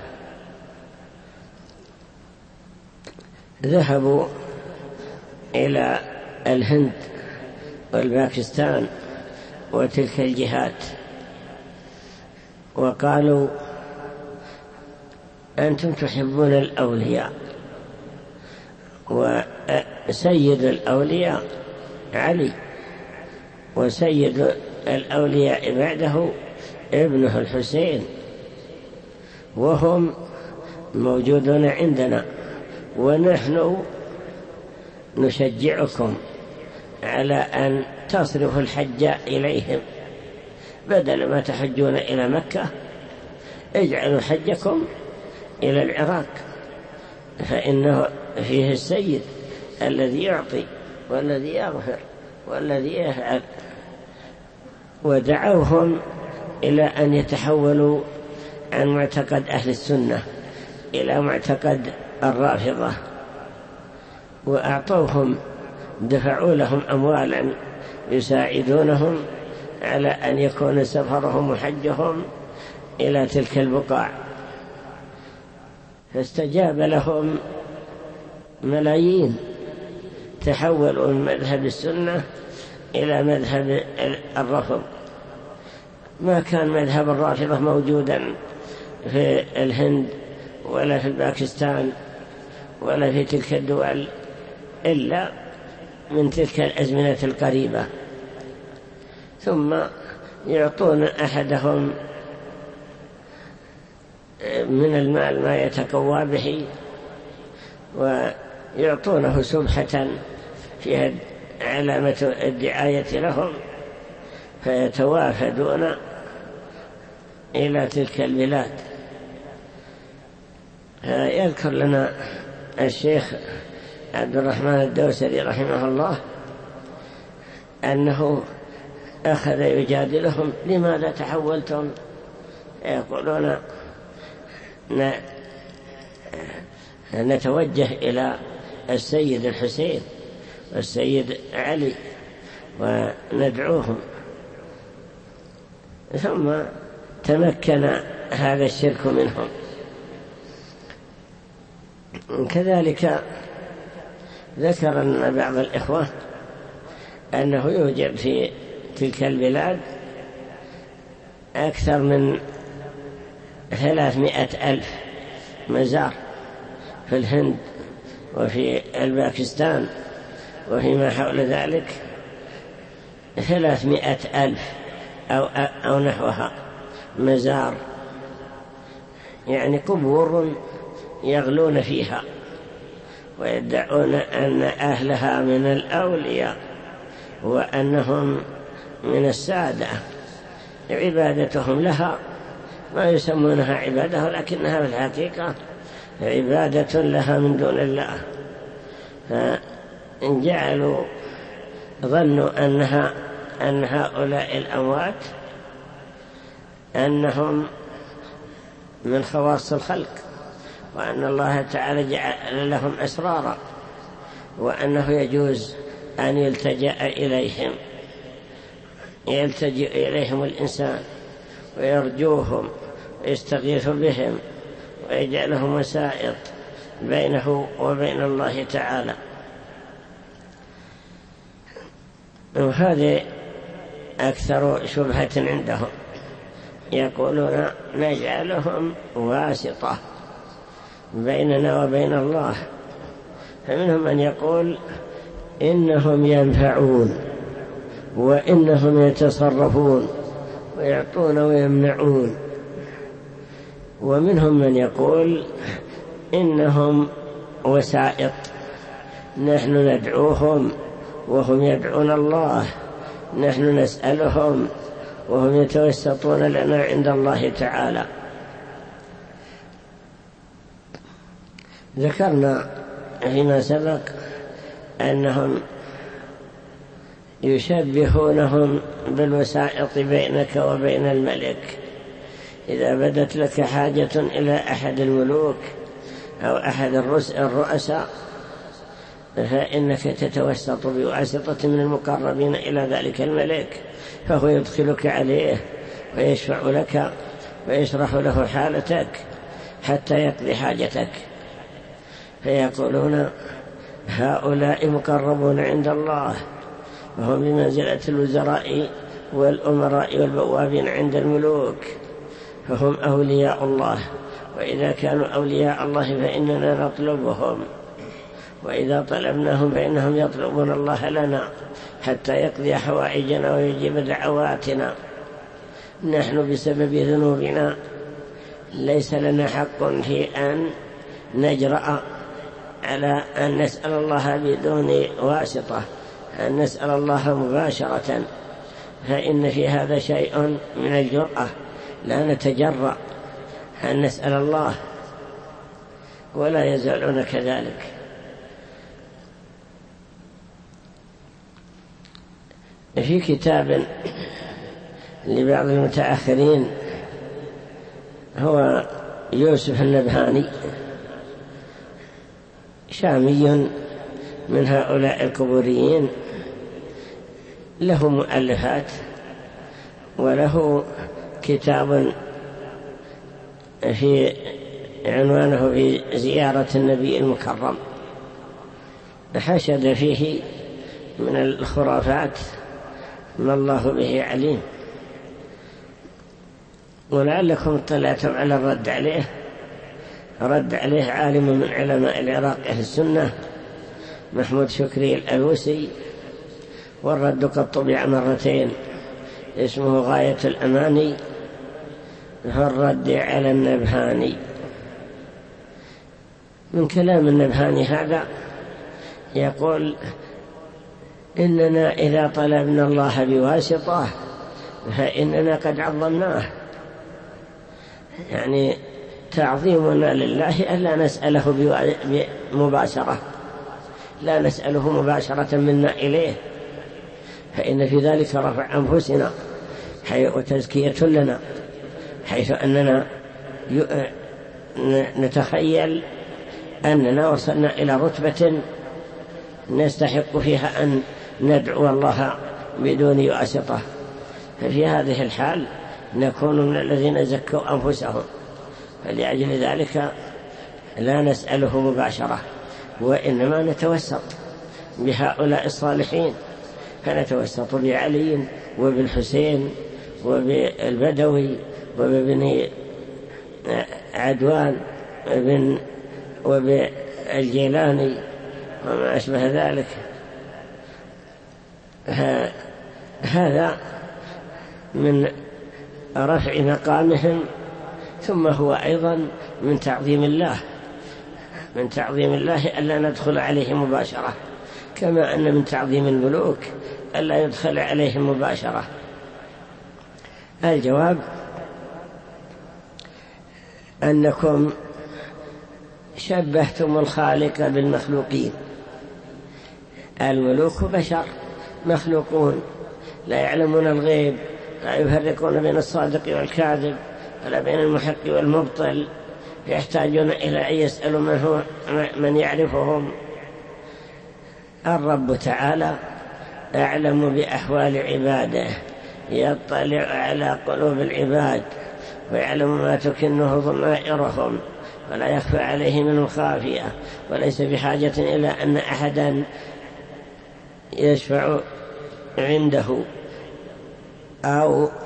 ذهبوا إلى الهند والباكستان وتلك الجهات وقالوا أنتم تحبون الأولياء، وسيد الأولياء علي، وسيد الأولياء بعده ابنه الحسين، وهم موجودون عندنا، ونحن نشجعكم على أن تصرفوا الحج إليهم، بدل ما تحجون إلى مكة اجعلوا حجكم إلى العراق، فإنه فيه السيد الذي يعطي والذي يغفر والذي يفعل. ودعوهم إلى أن يتحولوا عن معتقد أهل السنة إلى معتقد الرافضة، وأعطوهم، دفعوا لهم أموالا يساعدونهم على أن يكون سفرهم وحجهم إلى تلك البقاع، فاستجاب لهم ملايين، تحولوا من مذهب السنة إلى مذهب الرفض. ما كان مذهب الرافضة موجودا في الهند ولا في باكستان ولا في تلك الدول إلا من تلك الأزمنة القريبة، ثم يعطون أحدهم من المال ما يتقوى به، ويعطونه سبحة فيها علامة الدعاية لهم، فيتوافدون إلى تلك البلاد. يذكر لنا الشيخ عبد الرحمن الدوسري رحمه الله أنه أخذ يجادلهم: لماذا تحولتم؟ يقولون: نتوجه إلى السيد الحسين والسيد علي وندعوهم. ثم تمكن هذا الشرك منهم. كذلك ذكر لنا بعض الإخوة أنه يوجد في تلك البلاد أكثر من 300,000 مزار في الهند وفي الباكستان وفيما حول ذلك، 300,000 أو نحوها مزار، يعني قبور يغلون فيها ويدعون أن أهلها من الأولياء وأنهم من السادة، عبادتهم لها ما يسمونها عبادة، لكنها في الحقيقة عبادة لها من دون الله. فجعلوا ظنوا أن هؤلاء الأموات أنهم من خواص الخلق، وأن الله تعالى جعل لهم أسرارا، وأنه يجوز أن يلتجأ إليهم الإنسان ويرجوهم ويستغيث بهم ويجعلهم وسائط بينه وبين الله تعالى. وهذه أكثر شبهة عندهم، يقولون نجعلهم واسطة بيننا وبين الله. فمنهم من يقول إنهم ينفعون وإنهم يتصرفون ويعطون ويمنعون، ومنهم من يقول إنهم وسائط، نحن ندعوهم وهم يدعون الله، نحن نسألهم وهم يتوسطون لنا عند الله تعالى. ذكرنا فيما سبق أنهم يشبهونهم بالوسائط بينك وبين الملك. إذا بدت لك حاجة إلى أحد الملوك أو أحد الرؤساء فإنك تتوسط بواسطة من المقربين إلى ذلك الملك، فهو يدخلك عليه ويشفع لك ويشرح له حالتك حتى يقضي حاجتك. فيقولون هؤلاء مقربون عند الله، وهم بمنزلة الوزراء والأمراء والبوابين عند الملوك، فهم أولياء الله، وإذا كانوا أولياء الله فإننا نطلبهم، وإذا طلبناهم فإنهم يطلبون الله لنا حتى يقضي حوائجنا ويجيب دعواتنا. نحن بسبب ذنوبنا ليس لنا حق في أن نجرأ على أن نسأل الله بدون واسطة، أن نسأل الله مباشرة، فإن في هذا شيء من الجرأة، لا نتجرأ أن نسأل الله، ولا يزالون كذلك. في كتاب لبعض المتأخرين هو يوسف النبهاني، شامي من هؤلاء القبوريين، له مؤلفات، وله كتاب في عنوانه في زيارة النبي المكرم، حشد فيه من الخرافات ما الله به عليم، ولعلكم اطلعتم على الرد عليه. رد عليه عالم من علماء العراق أهل السنة، محمود شكري الألوسي، والرد قد طبع مرتين، اسمه غاية الأماني في الرد على النبهاني. من كلام النبهاني هذا يقول: إننا إذا طلبنا الله بواسطة فإننا قد عظمناه، يعني تعظيمنا لله ألا نسأله مباشرة، لا نسأله مباشرة منا إليه، فإن في ذلك رفع أنفسنا وتزكية لنا، حيث أننا نتخيل أننا وصلنا إلى رتبة نستحق فيها أن ندعو الله بدون واسطة، ففي هذه الحال نكون من الذين زكوا أنفسهم، فلأجل ذلك لا نسأله مباشرة، وإنما نتوسط بهؤلاء الصالحين، فنتوسط بعلي وبالحسين وبالبدوي وبابن عدوان وبالجيلاني وما أشبه ذلك. هذا من رفع مقامهم، ثم هو أيضا من تعظيم الله، من تعظيم الله ألا ندخل عليه مباشرة، كما أن من تعظيم الملوك ألا يدخل عليهم مباشرة. الجواب: أنكم شبهتم الخالق بالمخلوقين. الملوك بشر مخلوقون لا يعلمون الغيب، لا يفرقون بين الصادق والكاذب ولا بين المحق والمبطل، يحتاجون إلى أن يسألوا من يعرفهم. الرب تعالى أعلم بأحوال عباده، يطلع على قلوب العباد ويعلم ما تكنه ضمائرهم، ولا يخفى عليه منه خافية، وليس بحاجة إلى أن أحدا يشفع عنده أو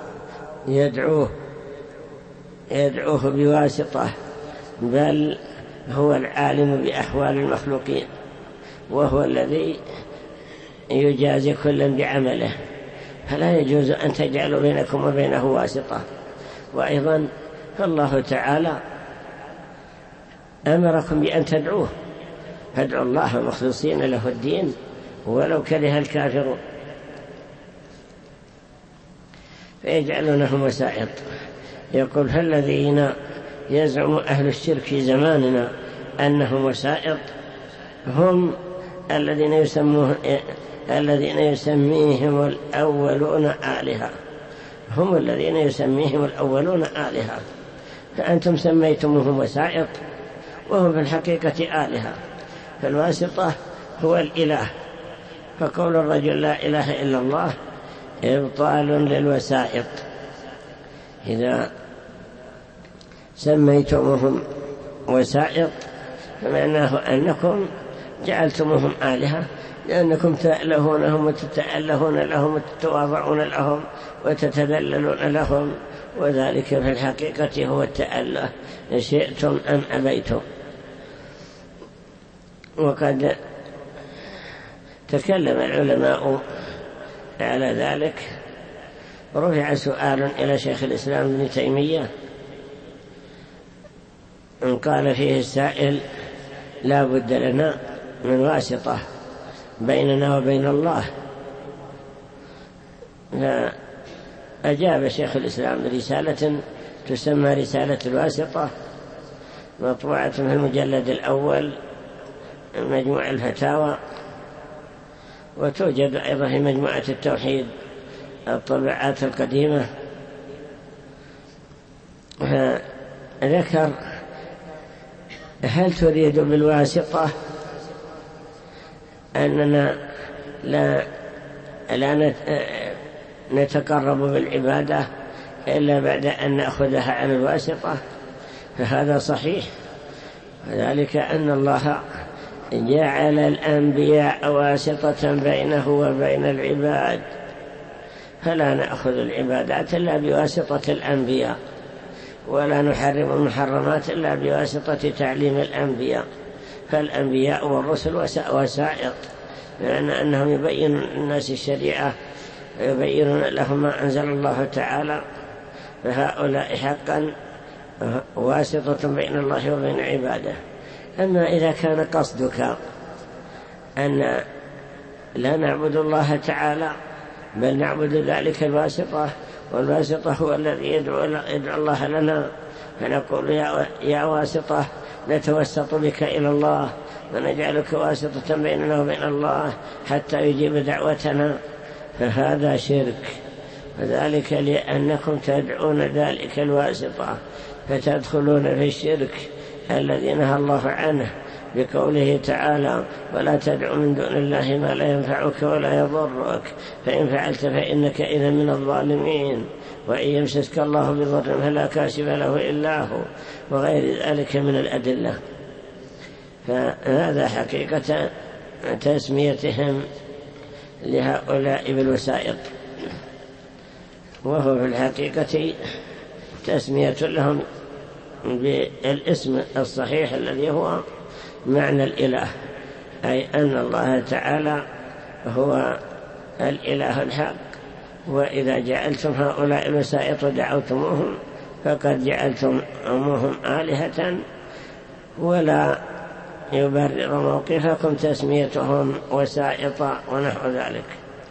يدعوه بواسطة، بل هو العالم بأحوال المخلوقين، وهو الذي يجازي كلا بعمله، فلا يجوز أن تجعلوا بينكم وبينه واسطة. وأيضا فالله تعالى أمركم بأن تدعوه، فادعوا الله مخلصين له الدين ولو كره الكافرون، فيجعلونهم وسائط. يقول: فالذين يزعم أهل الشرك في زماننا أنهم وسائط هم الذين يسميهم الأولون آلهة، هم الذين يسميهم الأولون آلهة، فأنتم سميتموهم وسائط وهم في الحقيقة آلهة. فالواسطة هو الإله، فقول الرجل لا إله إلا الله إبطال للوسائط. إذا سميتموهم وسائط فمعناه أنكم جعلتموهم آلهة، لأنكم تألهونهم وتتألهون لهم وتتواضعون لهم وتتذللون لهم وذلك في الحقيقة هو التأله شئتم أم أبيتم. وقد تكلم العلماء على ذلك. رفع سؤال إلى شيخ الإسلام ابن تيمية قال فيه السائل: لا بد لنا من واسطة بيننا وبين الله. فأجاب شيخ الإسلام برسالة تسمى رسالة الواسطة، مطبوعة في المجلد الأول من مجموع الفتاوى، وتوجد أيضا في مجموعة التوحيد الطبعات القديمة. فذكر: هل تريد بالواسطة أننا لا نتقرب بالعبادة إلا بعد أن نأخذها عن الواسطة؟ فهذا صحيح، وذلك أن الله جعل الأنبياء واسطة بينه وبين العباد، فلا نأخذ العبادات إلا بواسطة الأنبياء، ولا نحرم المحرمات إلا بواسطة تعليم الأنبياء. فالأنبياء والرسل وسائط، لأن أنهم يبينون للناس الشريعة ويبينون لهم ما أنزل الله تعالى، فهؤلاء حقا واسطة بين الله وبين عباده. أما إذا كان قصدك أن لا نعبد الله تعالى بل نعبد ذلك الواسطة، والواسطة هو الذي يدعو الله لنا، فنقول: يا واسطة نتوسط بك إلى الله ونجعلك واسطة بيننا وبين الله حتى يجيب دعوتنا، فهذا شرك. وذلك لأنكم تدعون ذلك الواسطة فتدخلون في الشرك الذي نهى الله عنه بقوله تعالى: ولا تدع من دون الله ما لا ينفعك ولا يضرك فإن فعلت فإنك إذا من الظالمين، وإن يمسسك الله بضر فلا كاشف له إلا هو، وغير ذلك من الأدلة. فهذا حقيقة تسميتهم لهؤلاء بالوسائط، وهو في الحقيقة تسمية لهم بالاسم الصحيح الذي هو معنى الإله، أي أن الله تعالى هو الإله الحق. وإذا جعلتم هؤلاء الوسائط ودعوتموهم فقد جعلتموهم آلهة، ولا يبرر موقفكم تسميتهم وسائط ونحو ذلك.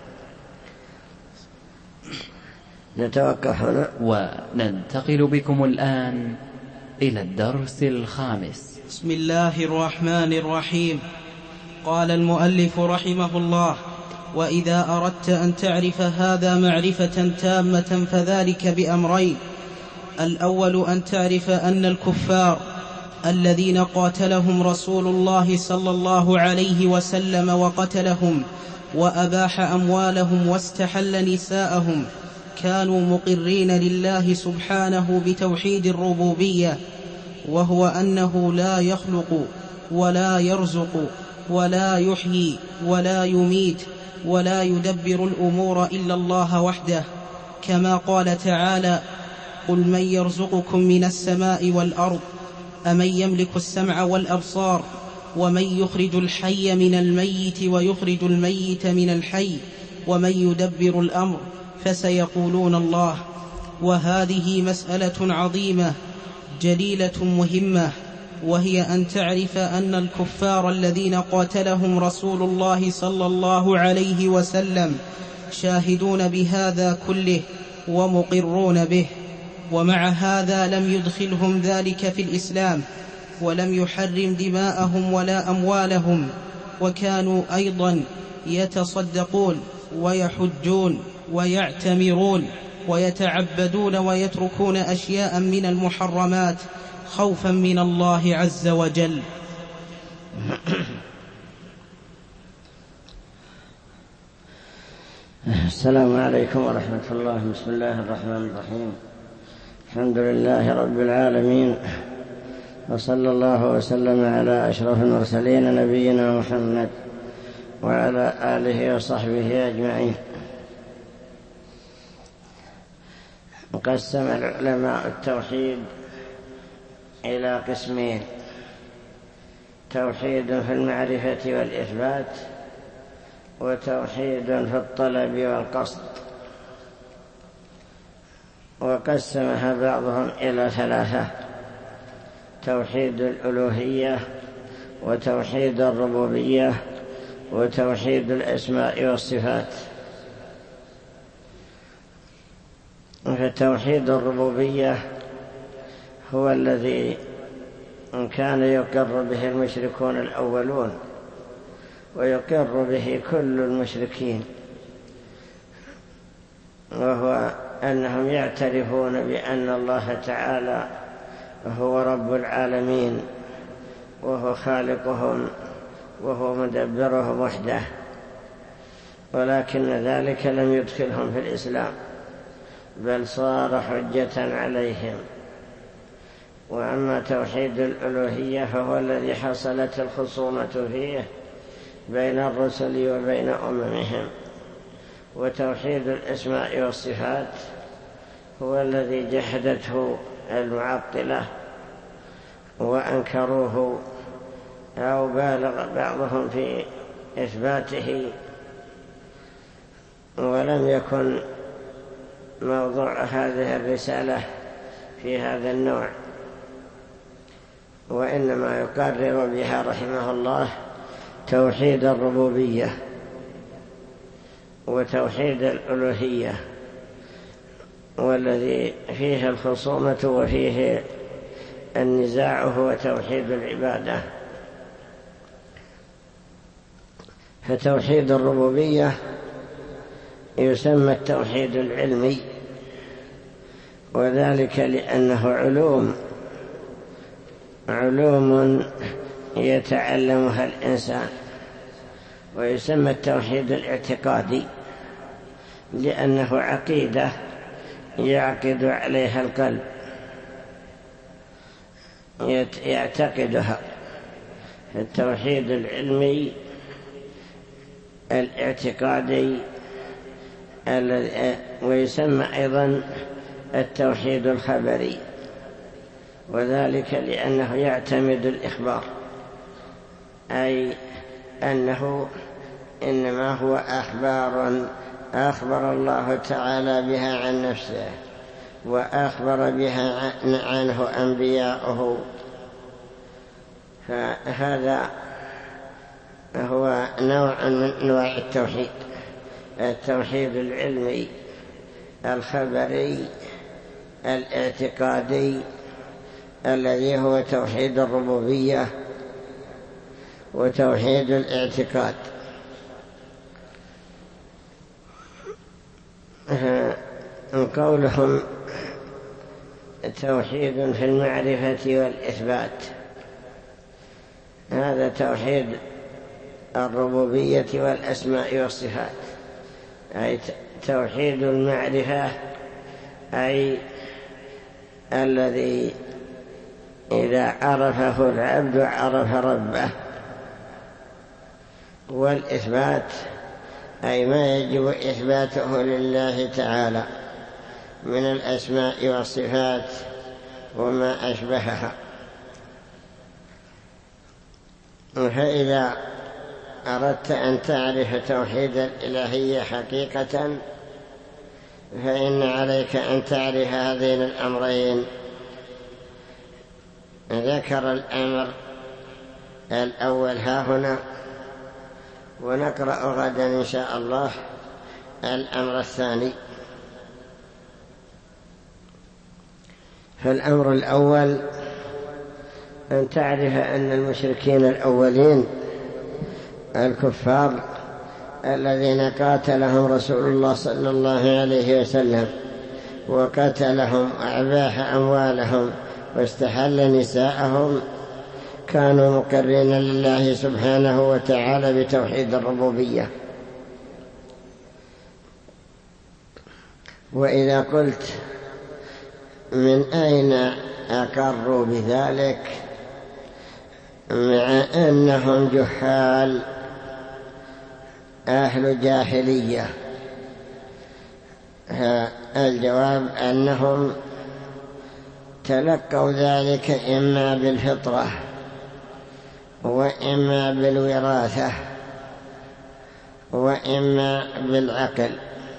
نتوقف هنا وننتقل بكم الآن إلى الدرس الخامس. بسم الله الرحمن الرحيم. قال المؤلف رحمه الله: وإذا أردت أن تعرف هذا معرفة تامة فذلك بأمرين: الأول أن تعرف أن الكفار الذين قاتلهم رسول الله صلى الله عليه وسلم وقتلهم وأباح أموالهم واستحل نساءهم كانوا مقرين لله سبحانه بتوحيد الربوبية، وهو أنه لا يخلق ولا يرزق ولا يحيي ولا يميت ولا يدبر الأمور إلا الله وحده، كما قال تعالى: قل من يرزقكم من السماء والأرض أمن يملك السمع والأبصار ومن يخرج الحي من الميت ويخرج الميت من الحي ومن يدبر الأمر، فسيقولون الله. وهذه مسألة عظيمة جليلة مهمة، وهي أن تعرف أن الكفار الذين قاتلهم رسول الله صلى الله عليه وسلم شاهدون بهذا كله ومقرون به، ومع هذا لم يدخلهم ذلك في الإسلام ولم يحرم دماءهم ولا أموالهم، وكانوا أيضا يتصدقون ويحجون ويعتمرون ويتعبدون ويتركون أشياء من المحرمات خوفا من الله عز وجل. السلام عليكم ورحمة الله. بسم الله الرحمن الرحيم. الحمد لله رب العالمين، وصلى الله وسلم على أشرف المرسلين نبينا محمد وعلى آله وصحبه أجمعين. قسم العلماء التوحيد إلى قسمين: توحيد في المعرفة والإثبات، وتوحيد في الطلب والقصد. وقسمها بعضهم إلى ثلاثة: توحيد الألوهية، وتوحيد الربوبية، وتوحيد الأسماء والصفات. فتوحيد الربوبية هو الذي كان يقر به المشركون الأولون، ويقر به كل المشركين، وهو أنهم يعترفون بأن الله تعالى هو رب العالمين، وهو خالقهم، وهو مدبرهم وحده، ولكن ذلك لم يدخلهم في الإسلام، بل صار حجة عليهم. وأما توحيد الألوهية فهو الذي حصلت الخصومة فيه بين الرسل وبين أممهم. وتوحيد الأسماء والصفات هو الذي جحدته المعطلة وأنكروه، أو بالغ بعضهم في إثباته، ولم يكن موضوع هذه الرسالة في هذا النوع، وإنما يقرر بها رحمه الله توحيد الربوبية وتوحيد الألوهية، والذي فيه الخصومة وفيه النزاع هو توحيد العبادة. فتوحيد الربوبية يسمى التوحيد العلمي، وذلك لأنه علوم يتعلمها الإنسان. ويسمى التوحيد الاعتقادي لأنه عقيدة يعقد عليها القلب، يعتقدها. التوحيد العلمي الاعتقادي، ويسمى أيضا التوحيد الخبري، وذلك لأنه يعتمد الإخبار، أي أنه إنما هو أخبر الله تعالى بها عن نفسه، وأخبر بها عنه أنبياؤه. فهذا هو نوع من أنواع التوحيد: التوحيد العلمي، الخبري، الاعتقادي، الذي هو توحيد الربوبية وتوحيد الاعتقاد. قولهم توحيد في المعرفة والإثبات، هذا توحيد الربوبية والأسماء والصفات، أي توحيد المعرفة، أي الذي إذا عرفه العبد عرف ربه. والإثبات أي ما يجب إثباته لله تعالى من الأسماء والصفات وما أشبهها. فإذا أردت أن تعرف توحيد الإلهية حقيقة فإن عليك أن تعرف هذين الأمرين. ذكر الأمر الأول هاهنا، ونقرأ غدا إن شاء الله الأمر الثاني. فالأمر الأول أن تعرف أن المشركين الأولين الكفار الذين قاتلهم رسول الله صلى الله عليه وسلم وقتلهم وأباح أموالهم واستحل نساءهم كانوا مقرين لله سبحانه وتعالى بتوحيد الربوبية. وإذا قلت من أين أقروا بذلك مع أنهم جحال أهل جاهلية، الجواب أنهم تلقوا ذلك إما بالفطرة وإما بالوراثة وإما بالعقل،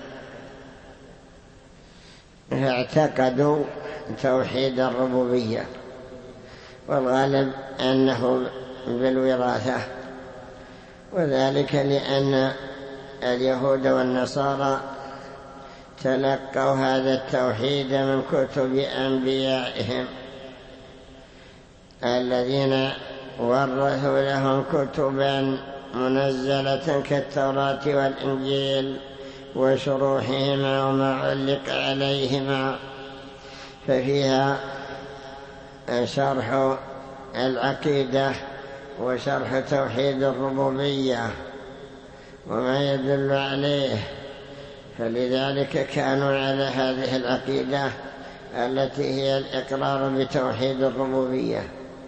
فاعتقدوا توحيد الربوبية، والغالب أنه بالوراثة، وذلك لأن اليهود والنصارى تلقوا هذا التوحيد من كتب أنبيائهم الذين ورثوا لهم كتبا منزلة كالتوراة والإنجيل وشروحهما وما علق عليهما، ففيها شرح العقيدة وشرح توحيد الربوبية وما يدل عليه، فلذلك كانوا على هذه العقيدة التي هي الإقرار بتوحيد الربوبية.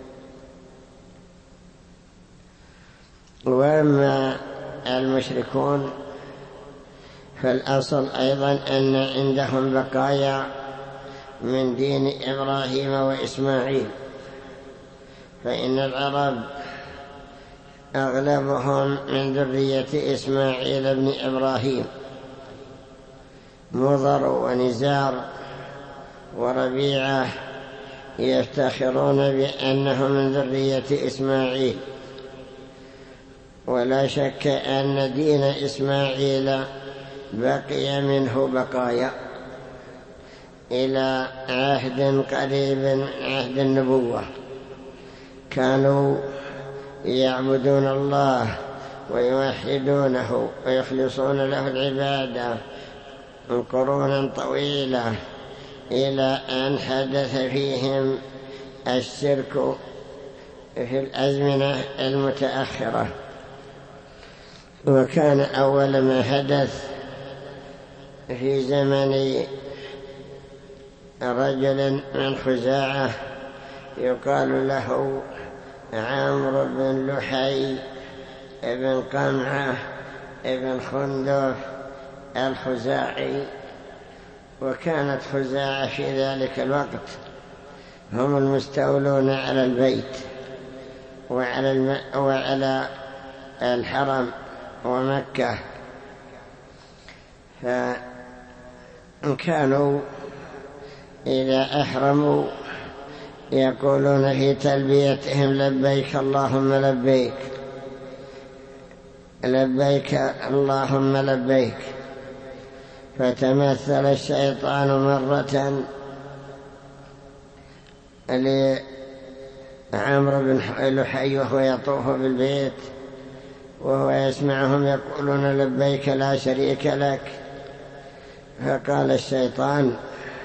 وأما المشركون فالأصل أيضا أن عندهم بقايا من دين إبراهيم وإسماعيل، فإن العرب أغلبهم من ذرية إسماعيل بن إبراهيم، مضر ونزار وربيعة يفتخرون بأنهم من ذرية إسماعيل، ولا شك أن دين إسماعيل بقي منه بقايا إلى عهد قريب من عهد النبوة، كانوا يعبدون الله ويوحدونه ويخلصون له العبادة قرونا طويلة، إلى أن حدث فيهم الشرك في الأزمنة المتأخرة. وكان أول ما حدث في زمن رجل من خزاعة يقال له عمرو بن لحي بن قمعة بن خندف الخزاعي، وكانت خزاعة في ذلك الوقت هم المستولون على البيت وعلى الحرم ومكة، فكانوا إذا أحرموا يقولون في تلبيتهم لبيك اللهم لبيك، لبيك اللهم لبيك. فتمثل الشيطان مرة لعمرو بن لحي وهو يطوف بالبيت وهو يسمعهم يقولون لبيك لا شريك لك، فقال الشيطان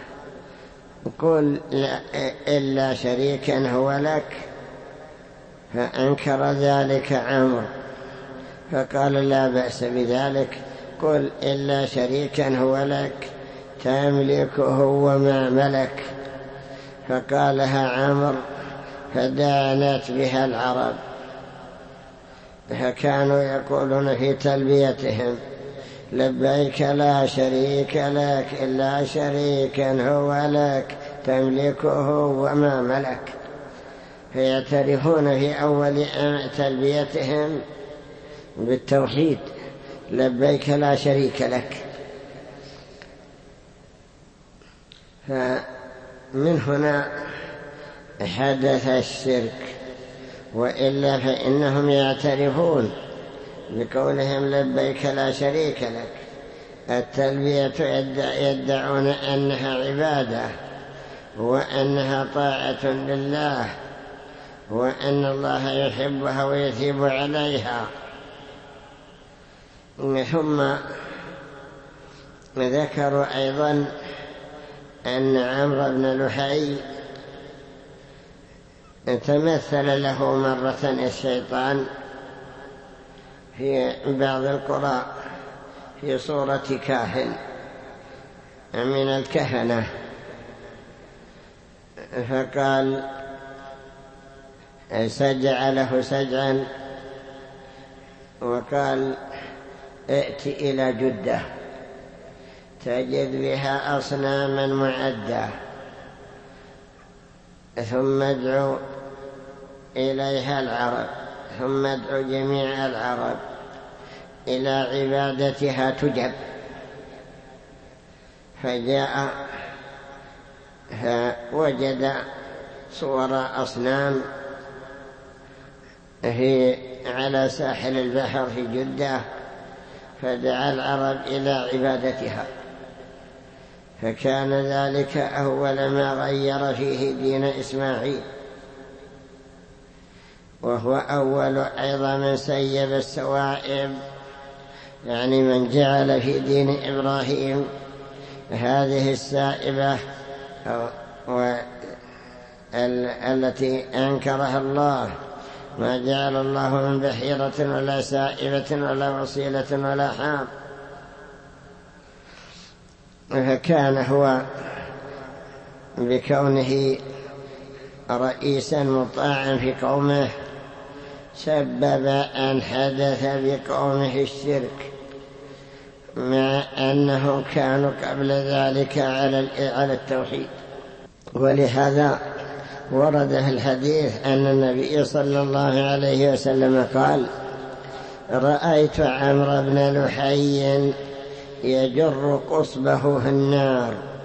قل إلا شريكا هو لك، فأنكر ذلك عمرو، فقال لا بأس بذلك، قل إلا شريكا هو لك تملكه وما ملك، فقالها عمرو فدانت بها العرب، فكانوا يقولون في تلبيتهم لبيك لا شريك لك إلا شريكا هو لك تملكه وما ملك، فيعترفون في أول تلبيتهم بالتوحيد لبيك لا شريك لك. فمن هنا حدث الشرك، وإلا فإنهم يعترفون بقولهم لبيك لا شريك لك، التلبية يدعون أنها عبادة وأنها طاعة لله وأن الله يحبها ويثيب عليها. ثم ذكروا أيضا أن عمرو بن لحي تمثل له مرة الشيطان في بعض القرى في صورة كاهن من الكهنة، فقال سجع له سجعا وقال ائت إلى جدة تجد بها أصناما معدة، ثم ادعو إليها العرب، ثم ادعو جميع العرب إلى عبادتها تجب. فجاء فوجد صور أصنام على ساحل البحر في جدة، فدعا العرب إلى عبادتها، فكان ذلك أول ما غير فيه دين إسماعيل، وهو أول أيضا من سيب السوائب، يعني من جعل في دين إبراهيم هذه السائبة التي أنكرها الله، ما جعل الله من بحيرة ولا سائبة ولا وصيلة ولا حام. فكان هو بكونه رئيسا مطاعا في قومه سبب أن حدث بقومه الشرك، مع أنهم كانوا قبل ذلك على التوحيد. ولهذا ورد في الحديث أن النبي صلى الله عليه وسلم قال: رأيت عمرو بن لحي يجر قصبه في النار